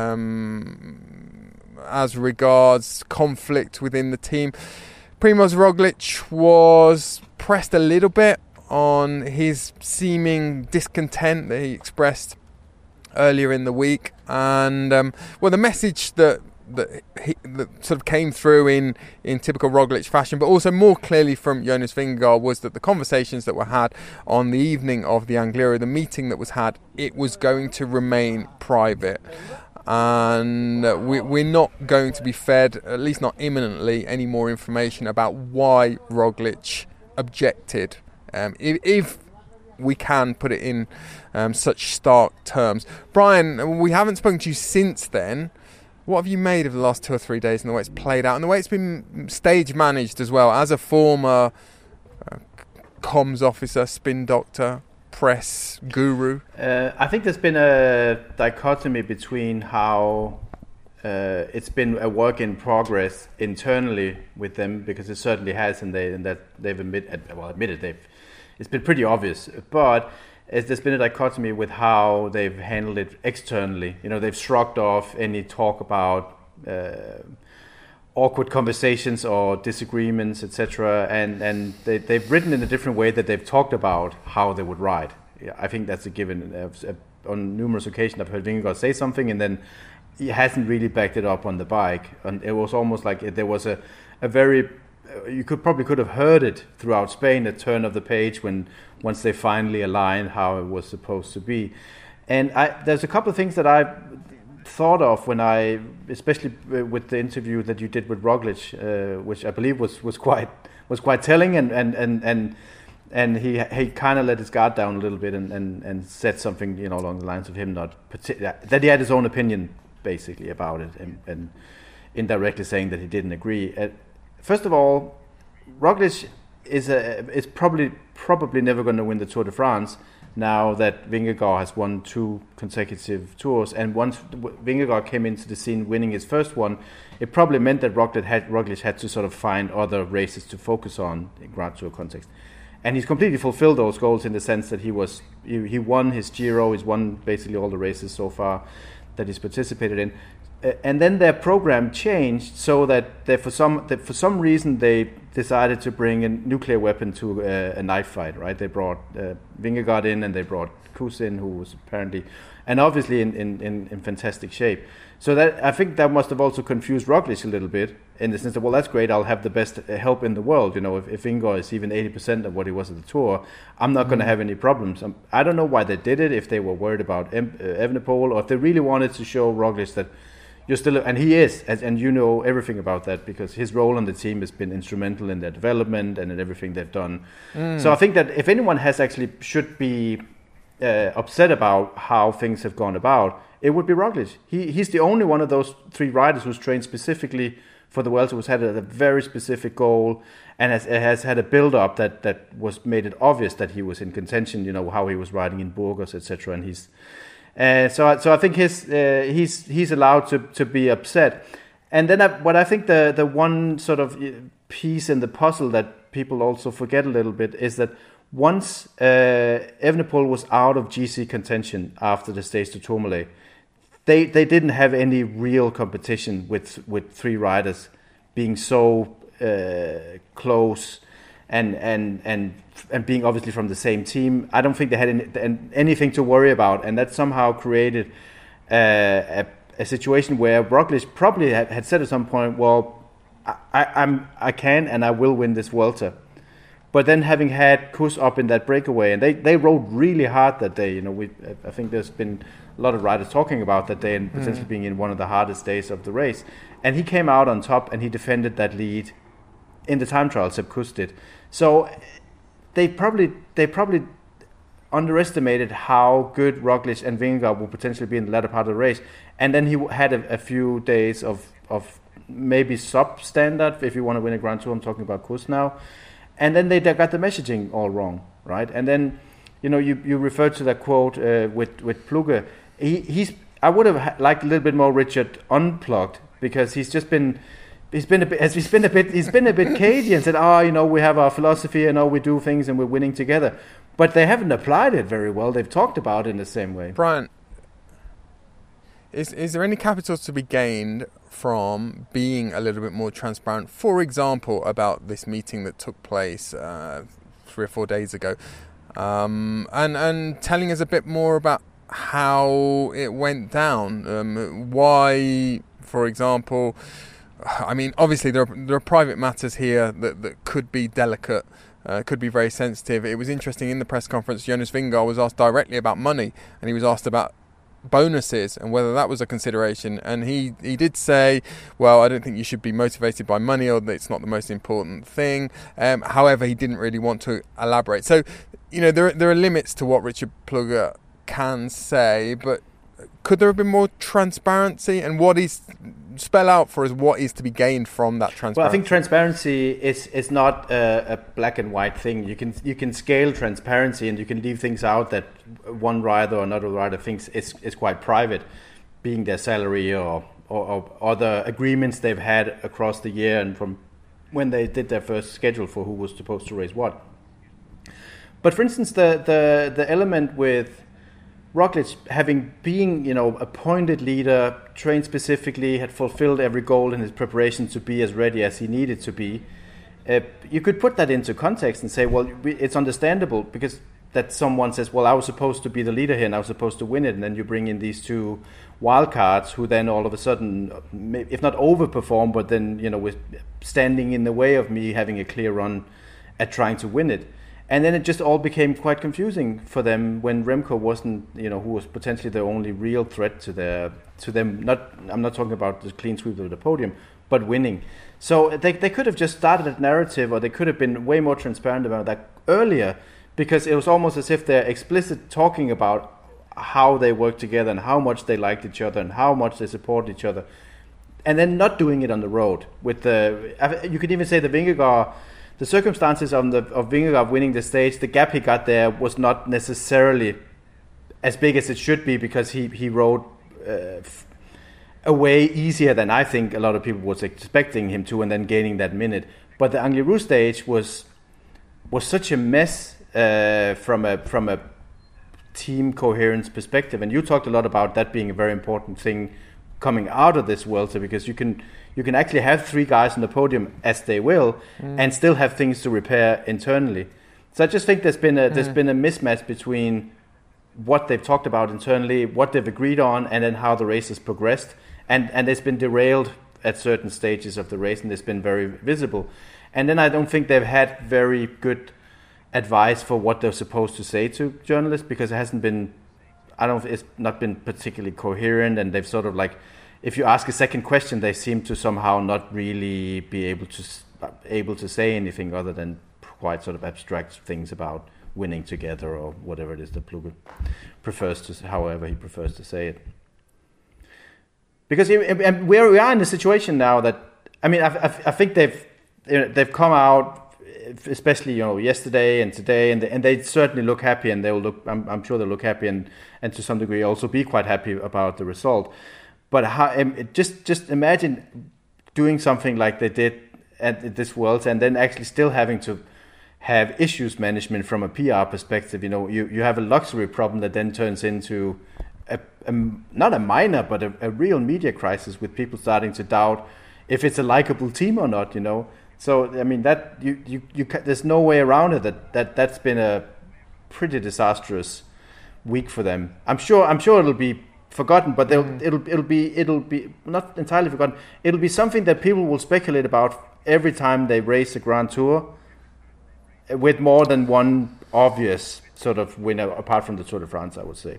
as regards conflict within the team. Primož Roglič was pressed a little bit on his seeming discontent that he expressed earlier in the week, and the message that sort of came through in typical Roglič fashion, but also more clearly from Jonas Vingegaard, was that the conversations that were had on the evening of the Angliru, the meeting that was had, it was going to remain private. And we're not going to be fed, at least not imminently, any more information about why Roglič objected. If we can put it in such stark terms. Brian, we haven't spoken to you since then. What have you made of the last 2 or 3 days and the way it's played out and the way it's been stage managed as well? As a former comms officer, spin doctor, press guru. I think there's been a dichotomy between how it's been a work in progress internally with them, because it certainly has, and they've admitted it's been pretty obvious, but there's been a dichotomy with how they've handled it externally. They've shrugged off any talk about awkward conversations or disagreements, etc. And they've written in a different way that they've talked about how they would ride. I think that's a given. On numerous occasions, I've heard Vingegaard say something, and then he hasn't really backed it up on the bike, and it was almost like there was a very you could have heard it throughout Spain, the turn of the page once they finally aligned how it was supposed to be. And there's a couple of things that I thought of when especially with the interview that you did with Roglic, which I believe was quite telling, and he kind of let his guard down a little bit and said something along the lines of him that he had his own opinion basically about it, and indirectly saying that he didn't agree. First of all, Roglic is probably never going to win the Tour de France now that Vingegaard has won 2 consecutive tours, and once Vingegaard came into the scene winning his first one, it probably meant that Roglic had to sort of find other races to focus on in Grand Tour context. And he's completely fulfilled those goals in the sense that he won his Giro, he's won basically all the races so far that he's participated in. And then their program changed so that for some reason they decided to bring a nuclear weapon to a knife fight. Right? They brought Vingegaard in, and they brought Kuss in, who was apparently and obviously in fantastic shape. So that I think that must have also confused Roglic a little bit in the sense that, well, that's great. I'll have the best help in the world. If Vingegaard is even 80% of what he was at the Tour, I'm not going to have any problems. I don't know why they did it. If they were worried about Evenepoel, or if they really wanted to show Roglic that. You're still, and he is, and you know everything about that because his role on the team has been instrumental in their development and in everything they've done. So I think that if anyone should be upset about how things have gone about, it would be Roglic. He's the only one of those 3 riders who's trained specifically for the Vuelta, who's had a very specific goal and has had a build-up that was made it obvious that he was in contention. How he was riding in Burgos, etc. And he's. So I think he's allowed to be upset, and then what I think the one sort of piece in the puzzle that people also forget a little bit is that once Evenepoel was out of GC contention after the Stages du Tourmalet, they didn't have any real competition with 3 riders being so close. And being obviously from the same team, I don't think they had anything to worry about, and that somehow created a situation where Roglic probably had said at some point, "Well, I can and I will win this Vuelta," but then having had Kuss up in that breakaway, and they rode really hard that day. I think there's been a lot of riders talking about that day and potentially being in one of the hardest days of the race, and he came out on top and he defended that lead in the time trial. Sepp Kuss did. So they probably underestimated how good Roglic and Vingegaard would potentially be in the latter part of the race. And then he had a few days of maybe substandard, if you want to win a Grand Tour. I'm talking about Kuss now. And then they got the messaging all wrong, right? And then, you referred to that quote with Plugge. I would have liked a little bit more Richard unplugged, because he's been a bit cagey and said, we have our philosophy and we do things and we're winning together. But they haven't applied it very well. They've talked about it in the same way. Brian, is there any capital to be gained from being a little bit more transparent, for example, about this meeting that took place 3 or 4 days ago, and telling us a bit more about how it went down? Why, for example... I mean, obviously there are private matters here that could be delicate, could be very sensitive. It was interesting in the press conference, Jonas Vingegaard was asked directly about money, and he was asked about bonuses and whether that was a consideration. And he did say, well, I don't think you should be motivated by money, or that it's not the most important thing. However, he didn't really want to elaborate. So, there are limits to what Richard Plugge can say, but could there have been more transparency, and spell out for us what is to be gained from that transparency? Well, I think transparency is not a black and white thing. You can scale transparency, and you can leave things out that one rider or another rider thinks is quite private, being their salary or other agreements they've had across the year and from when they did their first schedule for who was supposed to race what. But for instance, the element with Roglic being appointed leader, trained specifically, had fulfilled every goal in his preparation to be as ready as he needed to be. You could put that into context and say, well, it's understandable because that someone says, well, I was supposed to be the leader here and I was supposed to win it, and then you bring in these two wild cards who then all of a sudden, if not overperform, but then, with standing in the way of me having a clear run at trying to win it. And then it just all became quite confusing for them when Remco wasn't, who was potentially the only real threat to them. I'm not talking about the clean sweep of the podium, but winning. So they could have just started that narrative, or they could have been way more transparent about that earlier, because it was almost as if they're explicit talking about how they work together and how much they liked each other and how much they support each other, and then not doing it on the road. You could even say the circumstances of Vingegaard winning the stage, the gap he got there was not necessarily as big as it should be, because he rode away easier than I think a lot of people was expecting him to, and then gaining that minute. But the Angliru stage was such a mess from a team coherence perspective, and you talked a lot about that being a very important thing coming out of this Vuelta, because you can actually have three guys on the podium, as they will, and still have things to repair internally. So I just think there's been a mismatch between what they've talked about internally, what they've agreed on, and then how the race has progressed. And it's been derailed at certain stages of the race, and it's been very visible. And then I don't think they've had very good advice for what they're supposed to say to journalists, because it hasn't been, it's not been particularly coherent, and they've sort of like, if you ask a second question, they seem to somehow not really be able to say anything other than quite sort of abstract things about winning together or whatever it is that Plugge prefers to, however he prefers to say it. Because we are in a situation now that, I think they've come out, especially yesterday and today, and they certainly look happy, and they'll look. I'm sure they'll look happy, and to some degree also be quite happy about the result. But just imagine doing something like they did at this World, and then actually still having to have issues management from a PR perspective. You have a luxury problem that then turns into not a minor, but a real media crisis, with people starting to doubt if it's a likable team or not. So that you there's no way around it. That's been a pretty disastrous week for them. I'm sure it'll be forgotten, but it'll be not entirely forgotten. It'll be something that people will speculate about every time they race a Grand Tour, with more than one obvious sort of winner, apart from the Tour de France, I would say.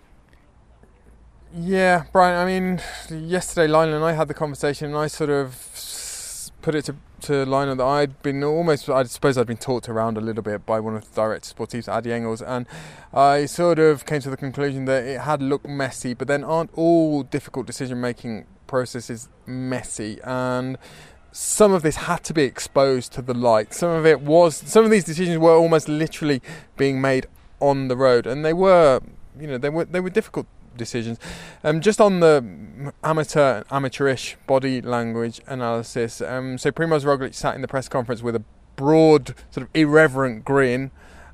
Yeah, Brian, yesterday Lionel and I had the conversation, and I sort of put it to Lionel that I suppose I'd been talked around a little bit by one of the directors sportifs, Adi Engels, and I sort of came to the conclusion that it had looked messy, but then aren't all difficult decision-making processes messy? And some of this had to be exposed to the light. Some of these decisions were almost literally being made on the road, and they were difficult decisions. Just on the amateurish body language analysis, so Primož Roglič sat in the press conference with a broad, sort of irreverent grin.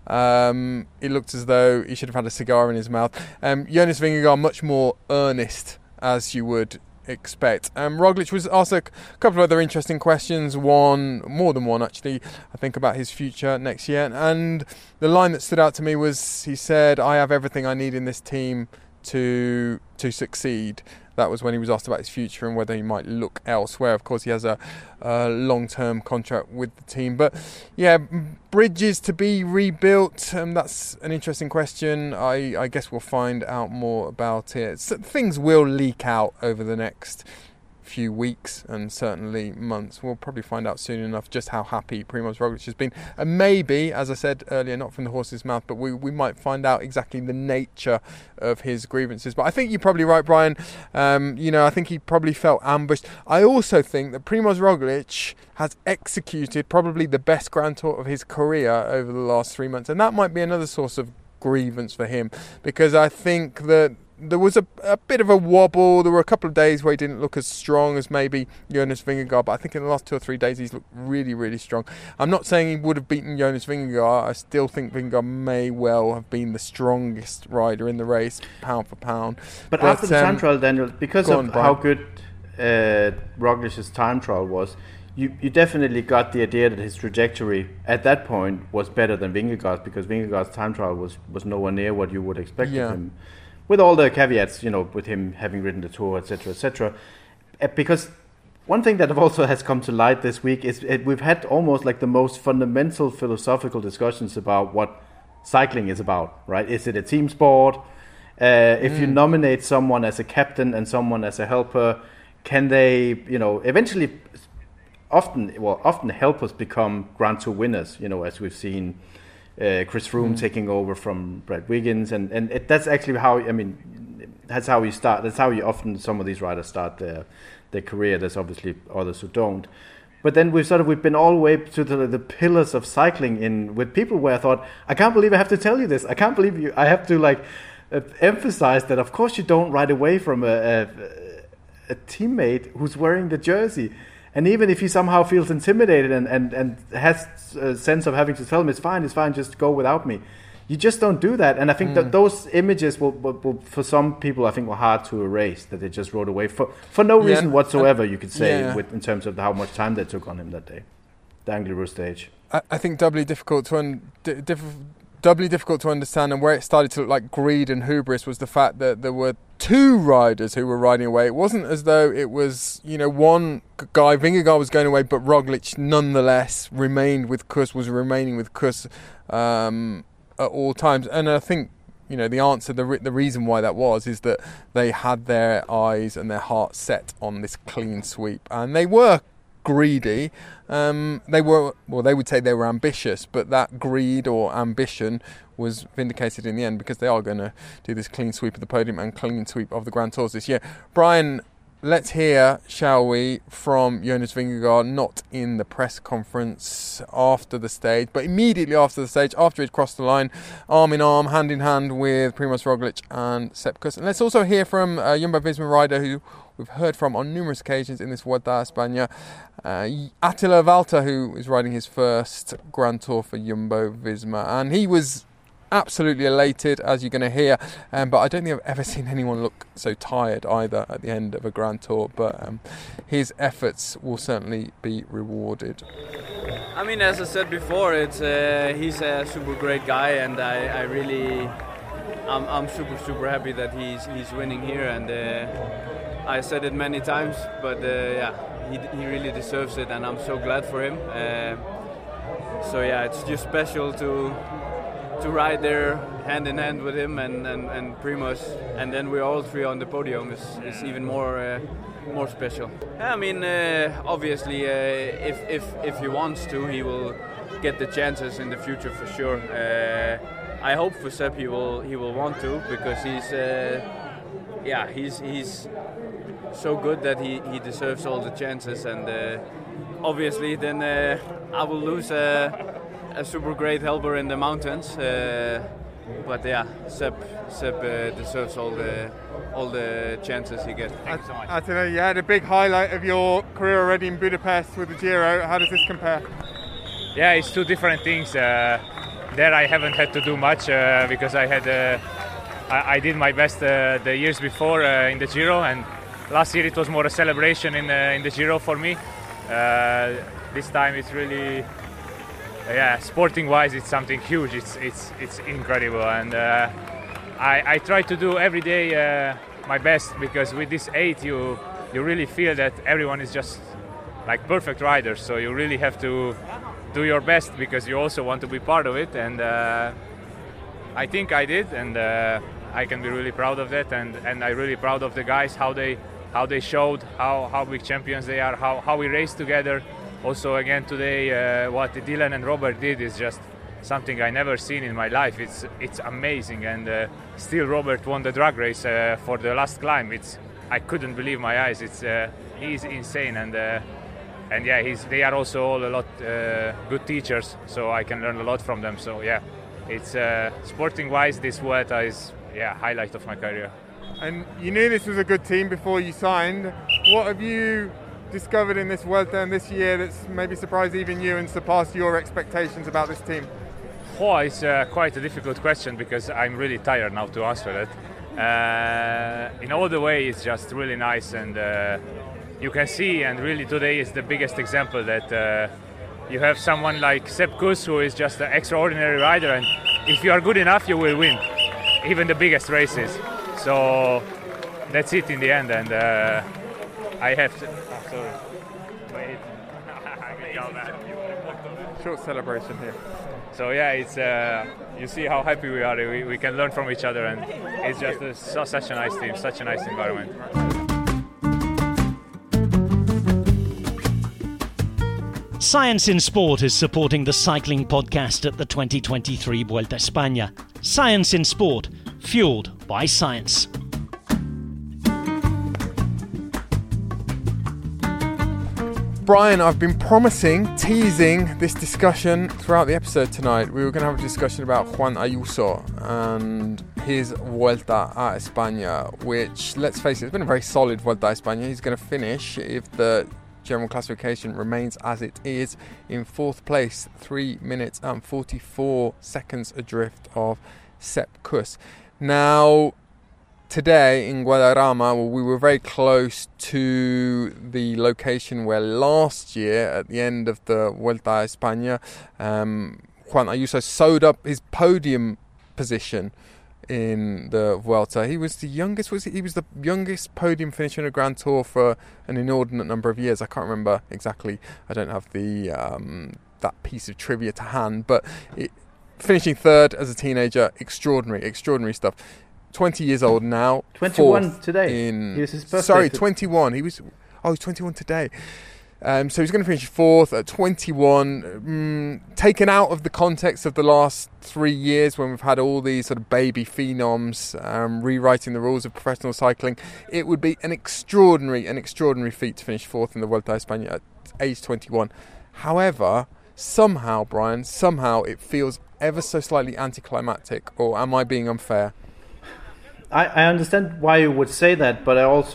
It looked as though he should have had a cigar in his mouth. Jonas Vingegaard much more earnest, as you would expect. Roglič was asked a couple of other interesting questions, more than one actually, I think, about his future next year. And the line that stood out to me was, he said, "I have everything I need in this team to succeed." That was when he was asked about his future and whether he might look elsewhere. Of course, he has a long-term contract with the team. But yeah, bridges to be rebuilt, that's an interesting question. I guess we'll find out more about it. So things will leak out over the next few weeks and certainly months. We'll probably find out soon enough just how happy Primož Roglič has been, and maybe, as I said earlier, not from the horse's mouth, but we might find out exactly the nature of his grievances. But I think you're probably right, Brian. I think he probably felt ambushed. I also think that Primož Roglič has executed probably the best Grand Tour of his career over the last 3 months, and that might be another source of grievance for him, because I think that there was a bit of a wobble. There were a couple of days where he didn't look as strong as maybe Jonas Vingegaard, but I think in the last 2 or 3 days he's looked really, really strong. I'm not saying he would have beaten Jonas Vingegaard. I still think Vingegaard may well have been the strongest rider in the race, pound for pound. But after the time trial, Daniel, because of how good Roglic's time trial was, you definitely got the idea that his trajectory at that point was better than Vingegaard's, because Vingegaard's time trial was nowhere near what you would expect of him, with all the caveats, with him having ridden the Tour, etc., etc. Because one thing that also has come to light this week is we've had almost like the most fundamental philosophical discussions about what cycling is about, right? Is it a team sport? If you nominate someone as a captain and someone as a helper, can they, eventually, often helpers become Grand Tour winners, as we've seen Chris Froome taking over from Brad Wiggins, and that's actually how, that's how you start. That's how you often, some of these riders start their career. There's obviously others who don't. But then we've been all the way to the pillars of cycling with people where I thought, I can't believe I have to tell you this. I can't believe I have to emphasize that. Of course, you don't ride away from a teammate who's wearing the jersey. And even if he somehow feels intimidated and has a sense of having to tell him, it's fine, just go without me. You just don't do that. And I think that those images will, for some people, I think were hard to erase, that they just rode away for no reason whatsoever, you could say, in terms of how much time they took on him that day. The Angliru stage. I think doubly difficult to understand, and where it started to look like greed and hubris was the fact that there were two riders who were riding away. It wasn't as though it was, one guy, Vingegaard was going away, but Roglic nonetheless was remaining with Kuss at all times. And I think, the answer, the reason why that was, is that they had their eyes and their hearts set on this clean sweep, and they were greedy. They would say they were ambitious, but that greed or ambition was vindicated in the end, because they are going to do this clean sweep of the podium and clean sweep of the Grand Tours this year. Brian, let's hear, shall we, from Jonas Vingegaard, not in the press conference after the stage, but immediately after the stage, after he'd crossed the line, arm in arm, hand in hand with Primož Roglic and Sepp Kuss. And let's also hear from a Jumbo-Visma rider who we've heard from on numerous occasions in this Vuelta a España, Attila Valter, who is riding his first Grand Tour for Jumbo-Visma. And he was absolutely elated, as you're going to hear, but I don't think I've ever seen anyone look so tired either at the end of a Grand Tour, but his efforts will certainly be rewarded. I mean, as I said before, he's a super great guy, and I'm super happy that he's winning here, and I said it many times, but he really deserves it, and I'm so glad for him. It's just special to ride there hand in hand with him and Primož, and then we're all three on the podium is even more special. I mean, obviously, if he wants to, he will get the chances in the future for sure. I hope for Sepp he will want to, because he's so good that he deserves all the chances, and obviously then I will lose a super great helper in the mountains, but Sepp deserves all the chances he gets. Thank you so much. Attila, you had a big highlight of your career already in Budapest with the Giro. How does this compare? Yeah, it's two different things. There I haven't had to do much because I did my best the years before in the Giro, and last year it was more a celebration in the Giro for me. This time it's really, sporting-wise, it's something huge. It's incredible, and I try to do every day my best, because with this 8 you really feel that everyone is just like perfect riders. So you really have to do your best, because you also want to be part of it, and I think I did, and I can be really proud of that, and I'm really proud of the guys, how they showed how big champions they are, how we raced together. Also again today, what Dylan and Robert did is just something I never seen in my life. It's amazing, and still Robert won the drag race for the last climb. I couldn't believe my eyes. He's insane, and they are also all a lot good teachers, so I can learn a lot from them. So it's sporting wise, this Vuelta is highlight of my career. And you knew this was a good team before you signed. What have you discovered in this Vuelta and this year that's maybe surprised even you and surpassed your expectations about this team? Oh, it's quite a difficult question, because I'm really tired now to answer that. In all the way, it's just really nice, and you can see, and really today is the biggest example that you have someone like Sepp Kuss, who is just an extraordinary rider, and if you are good enough, you will win, even the biggest races. So that's it in the end, and I have to. Oh, sorry. Wait. Short celebration here. So yeah, it's you see how happy we are. We can learn from each other, and it's just such a nice team, such a nice environment. Science in Sport is supporting the cycling podcast at the 2023 Vuelta a España. Science in Sport, fueled by science. Brian, I've been teasing this discussion throughout the episode tonight. We were going to have a discussion about Juan Ayuso and his Vuelta a España, which, let's face it, it's been a very solid Vuelta a España. He's going to finish, if the general classification remains as it is, in 4th place, 3 minutes and 44 seconds adrift of Sepp Kuss. Now, today in Guadarrama, we were very close to the location where last year, at the end of the Vuelta a España, Juan Ayuso sewed up his podium position in the Vuelta. He was the youngest, he was the youngest podium finisher in a Grand Tour for an inordinate number of years. I can't remember exactly. I don't have the that piece of trivia to hand, but finishing 3rd as a teenager, extraordinary stuff. 20 years old now. 21 today. He was his birthday. Sorry, 21. He's 21 today. So he's going to finish 4th at 21. Taken out of the context of the last 3 years when we've had all these sort of baby phenoms rewriting the rules of professional cycling, it would be an extraordinary feat to finish 4th in the Vuelta a España at age 21. However, somehow, Brian, it feels ever so slightly anticlimactic, or am I being unfair? I understand why you would say that, but let's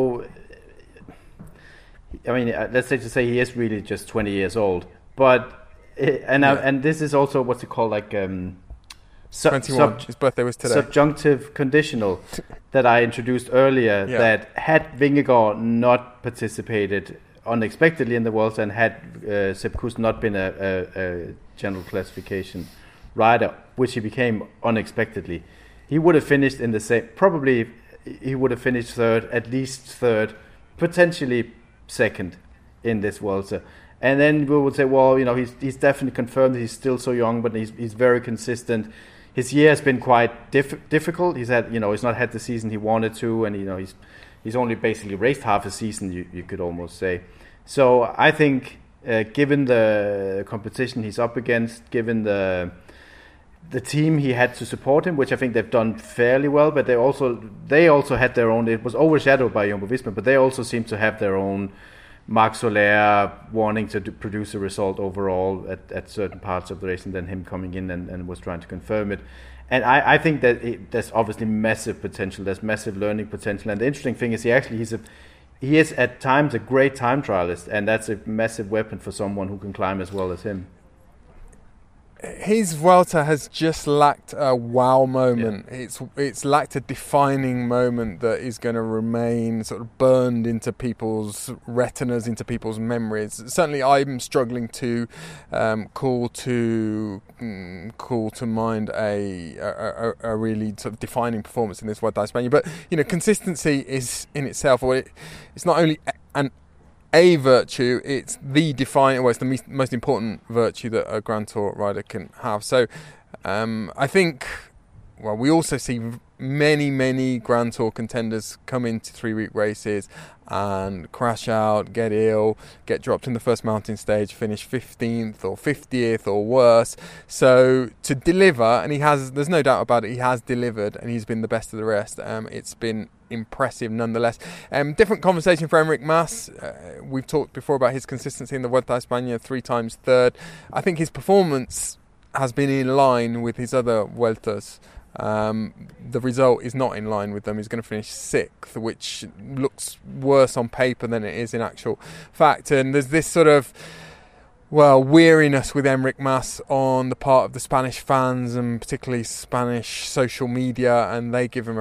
say he is really just 20 years old. But and this is also what's it called, like 21. His birthday was today. Subjunctive conditional that I introduced earlier. Yeah. That had Vingegaard not participated unexpectedly in the Vuelta, and had Sepp Kuss not been a general classification rider, which he became unexpectedly, he would have finished in the same. Probably he would have finished 3rd, at least 3rd, potentially 2nd in this Vuelta. And then we would say, well, he's definitely confirmed that he's still so young, but he's very consistent. His year has been quite difficult. He's had, he's not had the season he wanted to, and he's only basically raced half a season, you could almost say. So I think, given the competition he's up against, given the team he had to support him, which I think they've done fairly well, but they also had their own. It was overshadowed by Jumbo-Visma, but they also seem to have their own. Marc Soler wanting to produce a result overall at certain parts of the race, and then him coming in and was trying to confirm it. And I think that there's obviously massive potential. There's massive learning potential. And the interesting thing is he is at times a great time trialist, and that's a massive weapon for someone who can climb as well as him. His Vuelta has just lacked a wow moment. Yeah. It's lacked a defining moment that is going to remain sort of burned into people's retinas, into people's memories. Certainly, I'm struggling to call to mind a really sort of defining performance in this Vuelta a España. But consistency is in itself, or it's not only a virtue, it's the it's the most important virtue that a Grand Tour rider can have. So I think, we also see many Grand Tour contenders come into 3-week races and crash out, get ill, get dropped in the first mountain stage, finish 15th or 50th or worse. So to deliver, and there's no doubt about it, he has delivered, and he's been the best of the rest. It's been impressive nonetheless. Different conversation for Enric Mas. We've talked before about his consistency in the Vuelta a España, 3 times 3rd. I think his performance has been in line with his other Vueltas. The result is not in line with them. He's going to finish 6th, which looks worse on paper than it is in actual fact. And there's this sort of weariness with Enric Mas on the part of the Spanish fans, and particularly Spanish social media, and they give him a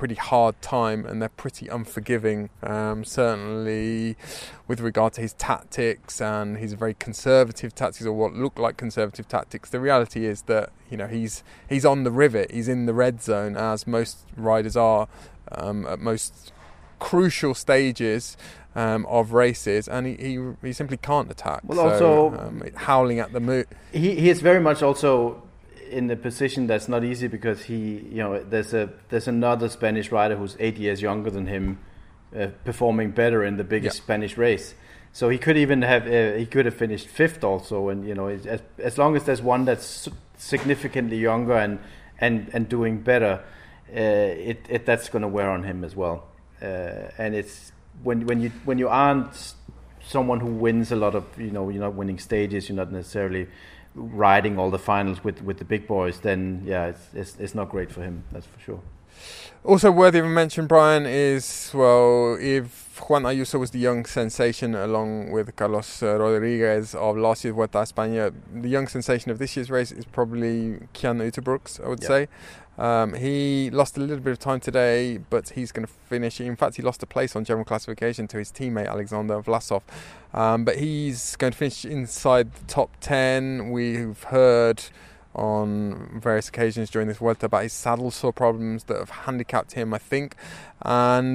pretty hard time, and they're pretty unforgiving, certainly with regard to his tactics and his very conservative tactics, or what look like conservative tactics. The reality is that, you know, he's on the rivet, he's in the red zone, as most riders are at most crucial stages of races, and he simply can't attack. Well, also howling at the moon. He is very much also in a position that's not easy, because there's another Spanish rider who's 8 years younger than him, performing better in the biggest Spanish race. So he could even have finished fifth also, and you know, as long as there's one that's significantly younger and doing better, that's going to wear on him as well. And it's when you aren't someone who wins a lot of, you know, you're not winning stages, you're not necessarily riding all the finals with the big boys, then it's not great for him, that's for sure. Also worthy of mention, Brian, is, well, if Juan Ayuso was the young sensation along with Carlos Rodriguez of last year's Vuelta a España, the young sensation of this year's race is probably Kian Uterbrooks, I would say. He lost a little bit of time today, but he's going to finish. In fact, he lost a place on general classification to his teammate Alexander Vlasov. But he's going to finish inside the top 10. We've heard on various occasions during this Vuelta about his saddle sore problems that have handicapped him, I think. And,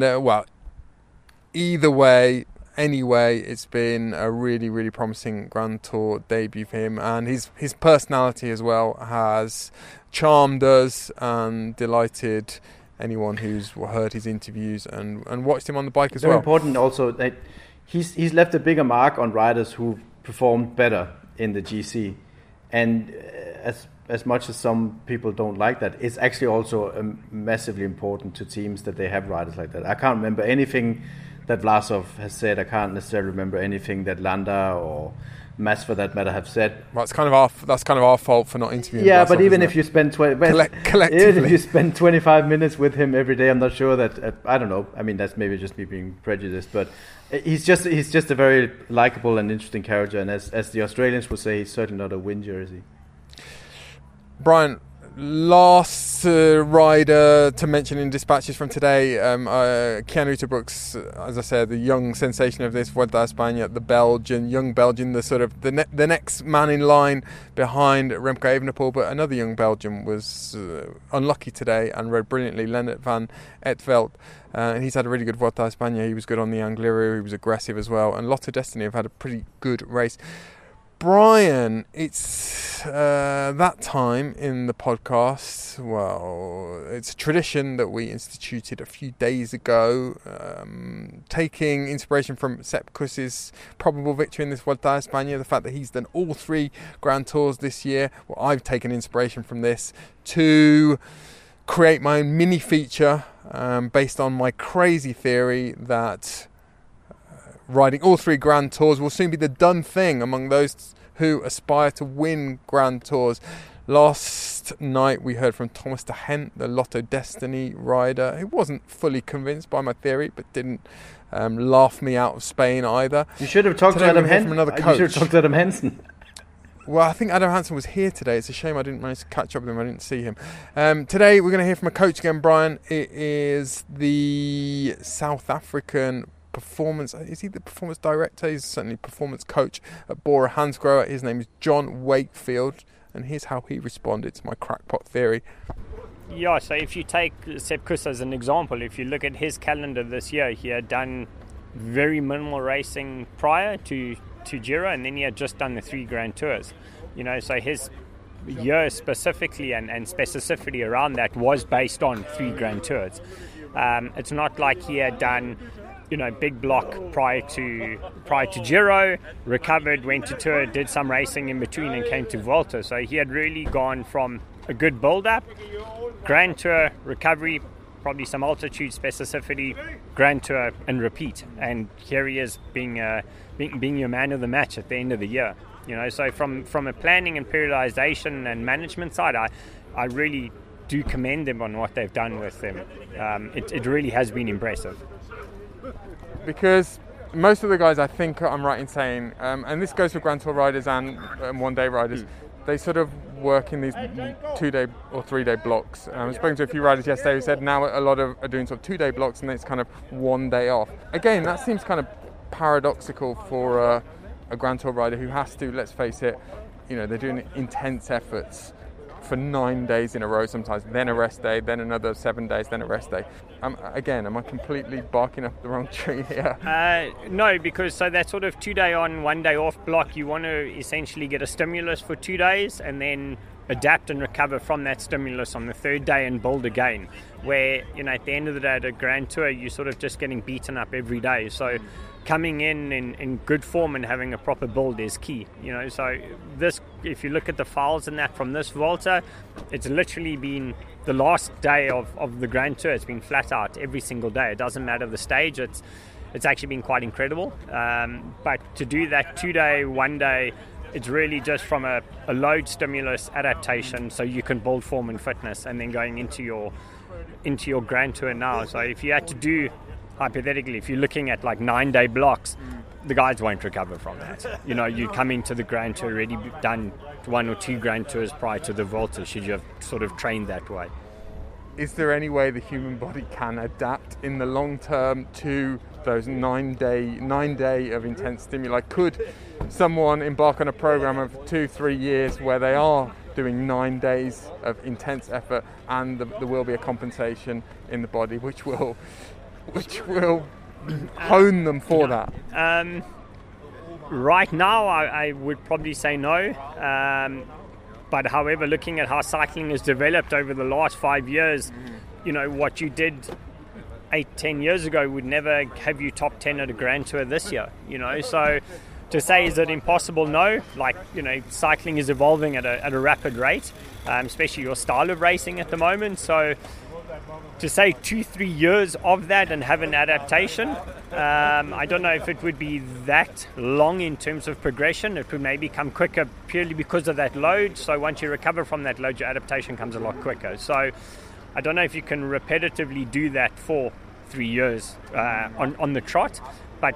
either way, anyway, it's been a really, really promising Grand Tour debut for him. And his personality as well has charmed us and delighted anyone who's heard his interviews and watched him on the bike as well. Very important also that he's left a bigger mark on riders who performed better in the GC. And as much as some people don't like that, it's actually also massively important to teams that they have riders like that. I can't remember anything that Vlasov has said. I can't necessarily remember anything that Landa or Mas, for that matter, have said. Well, that's kind of our fault for not interviewing. Yeah, Vlasov, but even if you spend collectively, even if you spend 25 minutes with him every day, I'm not sure that I don't know. I mean, that's maybe just me being prejudiced, but he's just a very likable and interesting character, and as the Australians would say, he's certainly not a win jersey. Brian, last rider to mention in dispatches from today, Kian Uterbrooks, as I said, the young sensation of this Vuelta a España, the young Belgian, the sort of the next man in line behind Remco Evenepoel. But another young Belgian was unlucky today and rode brilliantly, Lennart van Eetvelt. And he's had a really good Vuelta a España. He was good on the Angliru, he was aggressive as well. And Lotto Destiny have had a pretty good race. Brian, it's that time in the podcast. Well, it's a tradition that we instituted a few days ago, taking inspiration from Sepp Kuss's probable victory in this Vuelta a España, the fact that he's done all 3 Grand Tours this year. Well, I've taken inspiration from this to create my own mini feature based on my crazy theory that riding all 3 Grand Tours will soon be the done thing among those who aspire to win Grand Tours. Last night we heard from Thomas de Gent, the Lotto Destiny rider, who wasn't fully convinced by my theory, but didn't laugh me out of Spain either. You should have talked to Adam Hansen. You should have talked to Adam Hansen. Well, I think Adam Hansen was here today. It's a shame I didn't manage to catch up with him. I didn't see him. Today we're going to hear from a coach again, Brian. It is the South African performance. Is he the performance director? He's certainly performance coach at Bora Hansgrohe. His name is John Wakefield, and here's how he responded to my crackpot theory. Yeah, so if you take Sepp Kuss as an example, if you look at his calendar this year, he had done very minimal racing prior to Giro, and then he had just done the 3 Grand Tours. You know, so his year specifically and specificity around that was based on 3 Grand Tours. It's not like he had done, you know, big block prior to Giro, recovered, went to Tour, did some racing in between and came to Vuelta. So he had really gone from a good build-up, Grand Tour, recovery, probably some altitude specificity, Grand Tour and repeat. And here he is being your man of the match at the end of the year. You know, so from a planning and periodization and management side, I really do commend them on what they've done with them. It really has been impressive. Because most of the guys, I think I'm right in saying, and this goes for Grand Tour riders and one-day riders, they sort of work in these 2-day or 3-day blocks. I was speaking to a few riders yesterday who said now a lot of are doing sort of 2-day blocks and then it's kind of 1 day off. Again, that seems kind of paradoxical for a Grand Tour rider who has to, let's face it, they're doing intense efforts for 9 days in a row sometimes, then a rest day, then another 7 days, then a rest day. Again, am I completely barking up the wrong tree here? No, because so that sort of 2-day on, 1 day off block, you want to essentially get a stimulus for 2 days and then adapt and recover from that stimulus on the 3rd day and build again. Where, at the end of the day at a Grand Tour, you're sort of just getting beaten up every day. So coming in good form and having a proper build is key. So this, if you look at the files and that from this Vuelta, it's literally been the last day of the Grand Tour. It's been flat out every single day. It doesn't matter the stage. It's actually been quite incredible. But to do that 2-day, 1 day, it's really just from a load stimulus adaptation, so you can build form and fitness, and then going into your Grand Tour now. So if you had to do, hypothetically, if you're looking at like 9-day blocks, the guys won't recover from that. You come into the Grand Tour already done 1 or 2 Grand Tours prior to the Vuelta, should you have sort of trained that way. Is there any way the human body can adapt in the long term to those 9 day of intense stimuli? Could someone embark on a program of 2-3 years where they are doing 9 days of intense effort and there will be a compensation in the body which will hone them for that? Right now I would probably say no. But however, looking at how cycling has developed over the last 5 years, what you did 8-10 years ago would never have you top 10 at a Grand Tour this year. So to say, is it impossible? No. Cycling is evolving at a rapid rate, especially your style of racing at the moment. So to say 2-3 years of that and have an adaptation, I don't know if it would be that long in terms of progression. It would maybe come quicker purely because of that load. So once you recover from that load, your adaptation comes a lot quicker. So I don't know if you can repetitively do that for 3 years on the trot. But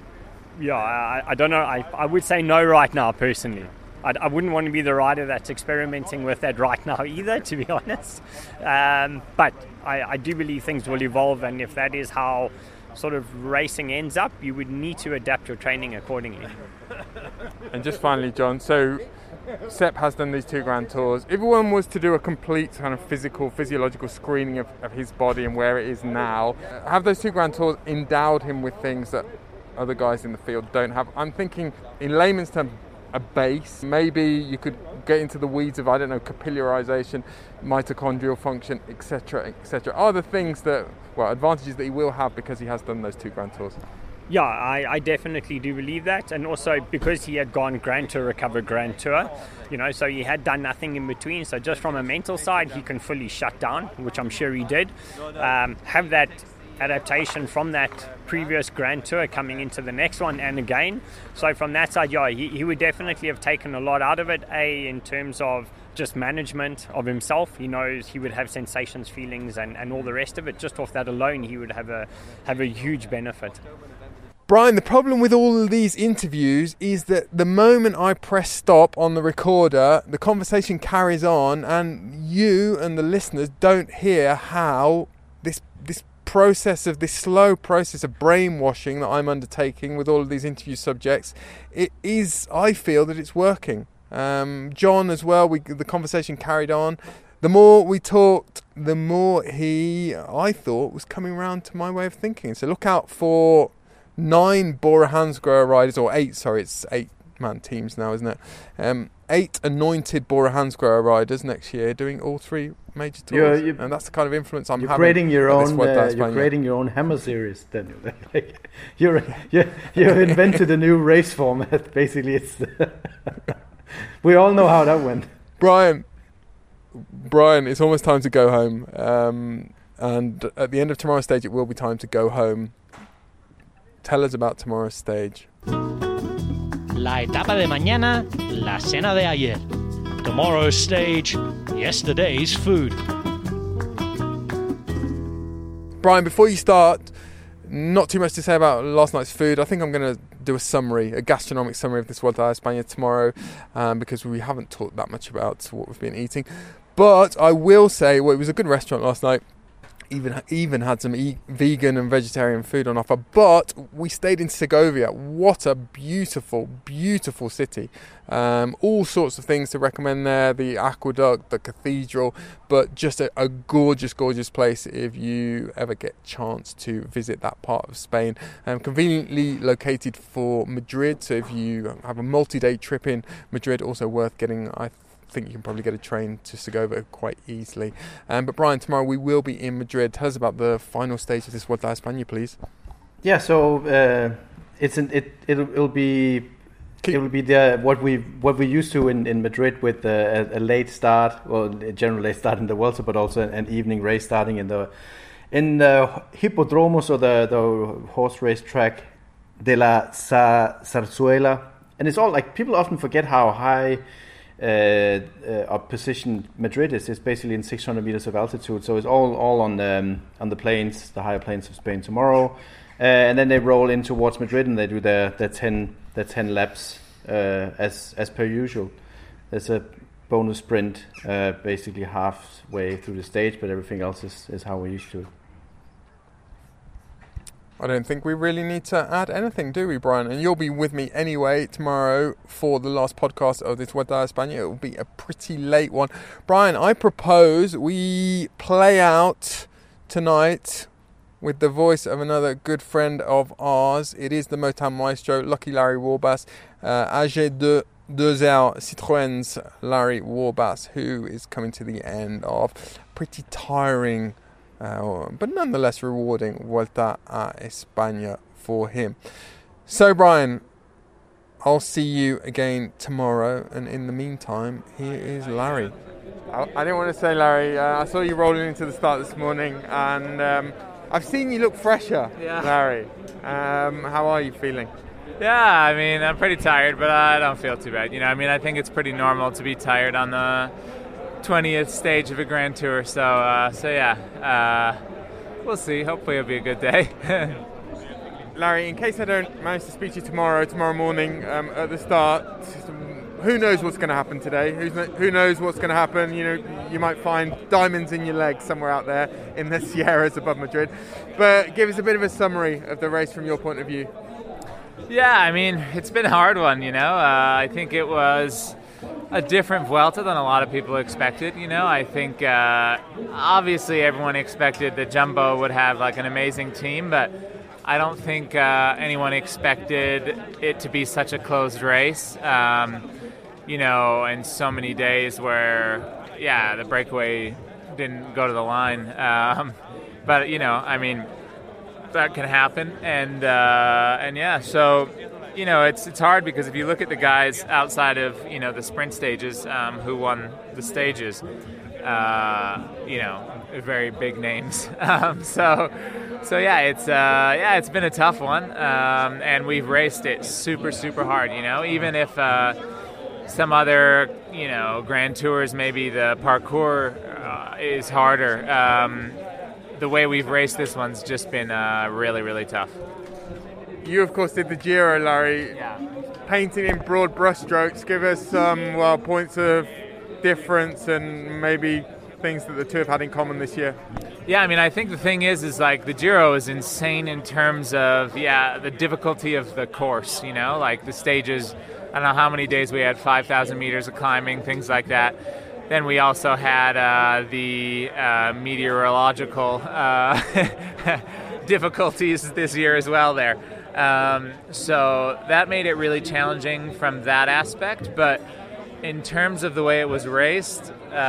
yeah, I don't know. I would say no right now, personally. I wouldn't want to be the rider that's experimenting with that right now either, to be honest. But I do believe things will evolve, and if that is how sort of racing ends up, you would need to adapt your training accordingly. And just finally, John, so Sepp has done these 2 Grand Tours. If one was to do a complete kind of physiological screening of his body and where it is now, have those 2 Grand Tours endowed him with things that other guys in the field don't have? I'm thinking, in layman's terms, a base. Maybe you could get into the weeds of, capillarization, mitochondrial function, etc., etc. Are there things that, advantages that he will have because he has done those 2 Grand Tours? Yeah, I definitely do believe that. And also because he had gone Grand Tour, recover Grand Tour, so he had done nothing in between. So just from a mental side, he can fully shut down, which I'm sure he did. Have that adaptation from that previous Grand Tour coming into the next one and again. So from that side, he would definitely have taken a lot out of it, in terms of just management of himself. He knows he would have sensations, feelings and all the rest of it. Just off that alone, he would have a huge benefit. Brian, the problem with all of these interviews is that the moment I press stop on the recorder, the conversation carries on and you and the listeners don't hear how this slow process of brainwashing that I'm undertaking with all of these interview subjects, I feel that it's working. John as well, the conversation carried on. The more we talked, the more I thought, was coming around to my way of thinking. So look out for 9 Bora Hansgrohe riders, or 8, sorry, it's 8-man teams now, isn't it? 8 anointed Bora Hansgrohe riders next year doing all 3 major tours, and that's the kind of influence I'm having. Creating your own, you're creating your own Hammer series, Daniel. You invented a new race format. Basically, it's we all know how that went. Brian, it's almost time to go home, and at the end of tomorrow's stage, it will be time to go home. Tell us about tomorrow's stage. La etapa de mañana, la cena de ayer. Tomorrow's stage, yesterday's food. Brian, before you start, not too much to say about last night's food. I think I'm going to do a gastronomic summary of this Vuelta a España tomorrow, because we haven't talked that much about what we've been eating. But I will say, well, it was a good restaurant last night. Even had some vegan and vegetarian food on offer. But we stayed in Segovia. What a beautiful, beautiful city. All sorts of things to recommend there. The aqueduct, the cathedral, but just a gorgeous, gorgeous place if you ever get a chance to visit that part of Spain. Conveniently located for Madrid, so if you have a multi-day trip in Madrid, also worth getting, I think you can probably get a train to Segovia quite easily. But Brian, tomorrow we will be in Madrid. Tell us about the final stage of this Vuelta a España, please. Yeah, so it'll be the what we used to in Madrid with a late start, well, a general late start in the Vuelta, but also an evening race starting in the Hippodromo, so the horse race track de la Zarzuela, and it's all like people often forget how high up position Madrid is. It's basically in 600 meters of altitude, so it's all on the plains, the higher plains of Spain tomorrow, and then they roll in towards Madrid and they do their 10 laps as per usual. There's a bonus sprint basically halfway through the stage, but everything else is how we're used to it. I don't think we really need to add anything, do we, Brian? And you'll be with me anyway tomorrow for the last podcast of this Vuelta a España. It will be a pretty late one. Brian, I propose we play out tonight with the voice of another good friend of ours. It is the Motown Maestro, Lucky Larry Warbasse, AG2 Heures Citroën's Larry Warbasse, who is coming to the end of pretty tiring but nonetheless rewarding Vuelta a España for him. So Brian, I'll see you again tomorrow, and in the meantime, here is Larry. I didn't want to say, Larry, I saw you rolling into the start this morning, and I've seen you look fresher, Larry. How are you feeling? Yeah, I mean, I'm pretty tired, but I don't feel too bad. I think it's pretty normal to be tired on the 20th stage of a Grand Tour, so yeah, we'll see. Hopefully it'll be a good day. Larry, in case I don't manage to speak to you tomorrow morning at the start, who knows what's going to happen today? Who knows what's going to happen? You might find diamonds in your legs somewhere out there in the Sierras above Madrid. But give us a bit of a summary of the race from your point of view. Yeah, I mean, it's been a hard one, I think it was a different Vuelta than a lot of people expected. I think obviously everyone expected that Jumbo would have like an amazing team, but I don't think anyone expected it to be such a closed race. And so many days where, the breakaway didn't go to the line. But I mean, that can happen, and so. It's hard because if you look at the guys outside of the sprint stages who won the stages, very big names. So it's been a tough one, and we've raced it super, super hard. Even if some other Grand Tours, maybe the parcours is harder. The way we've raced this one's just been really, really tough. You, of course, did the Giro, Larry. Painting in broad brushstrokes, give us some points of difference and maybe things that the two have had in common this year. Yeah, I mean, I think the thing is like the Giro is insane in terms of, the difficulty of the course, like the stages. I don't know how many days we had, 5,000 meters of climbing, things like that. Then we also had the meteorological difficulties this year as well there. So that made it really challenging from that aspect. But in terms of the way it was raced,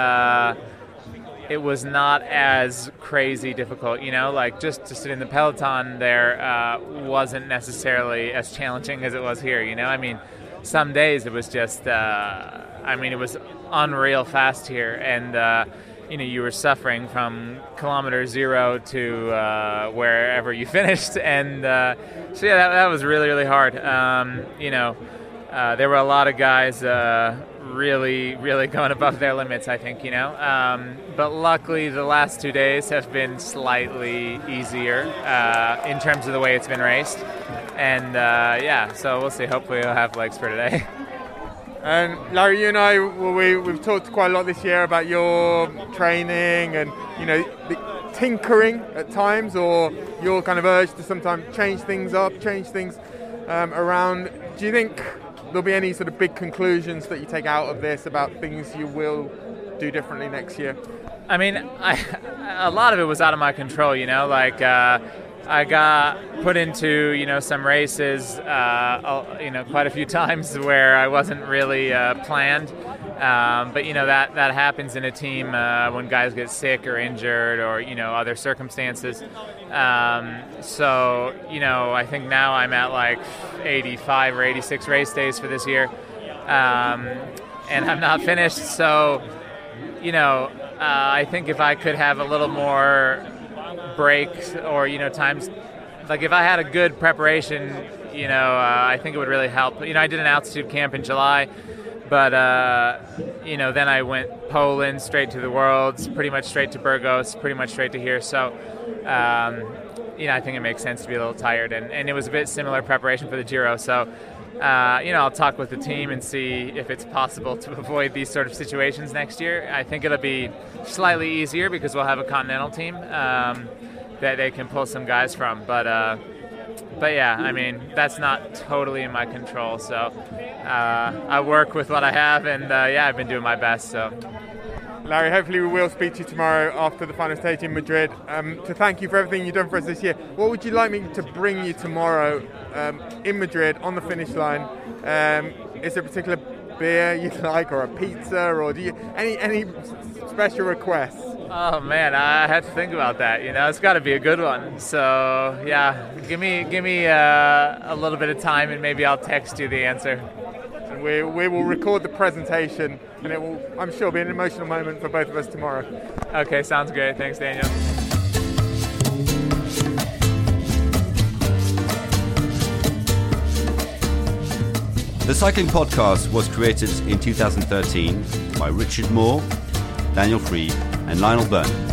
it was not as crazy difficult. Like just to sit in the peloton there wasn't necessarily as challenging as it was here. I mean, some days it was just, it was unreal fast here. And, you were suffering from kilometer 0 to wherever you finished. And that was really, really hard. There were a lot of guys really, really going above their limits, I think, But luckily, the last 2 days have been slightly easier in terms of the way it's been raced. And, so we'll see. Hopefully we'll have legs for today. And Larry, you and I, we've talked quite a lot this year about your training and, the tinkering at times, or your kind of urge to sometimes change things up, change things around. Do you think there'll be any sort of big conclusions that you take out of this about things you will do differently next year? I mean, a lot of it was out of my control, I got put into, some races, quite a few times where I wasn't really planned. But, that happens in a team when guys get sick or injured or, other circumstances. So, I think now I'm at like 85 or 86 race days for this year. And I'm not finished. So, I think if I could have a little more breaks or times, like if I had a good preparation, I think it would really help. I did an altitude camp in July, but then I went Poland straight to the Worlds, pretty much straight to Burgos, pretty much straight to here. So I think it makes sense to be a little tired, and it was a bit similar preparation for the Giro. So I'll talk with the team and see if it's possible to avoid these sort of situations next year. I think it'll be slightly easier because we'll have a continental team that they can pull some guys from. But yeah, I mean, that's not totally in my control. So I work with what I have, and I've been doing my best. So. Larry, hopefully we will speak to you tomorrow after the final stage in Madrid. To thank you for everything you've done for us this year. What would you like me to bring you tomorrow in Madrid on the finish line? Is there a particular beer you'd like, or a pizza, or do you any special requests? Oh man, I had to think about that. It's got to be a good one. So yeah, give me a little bit of time, and maybe I'll text you the answer. And we will record the presentation, and it will, I'm sure, be an emotional moment for both of us tomorrow. Okay, sounds great. Thanks, Daniel. The Cycling Podcast was created in 2013 by Richard Moore, Daniel Freed and Lionel Byrne.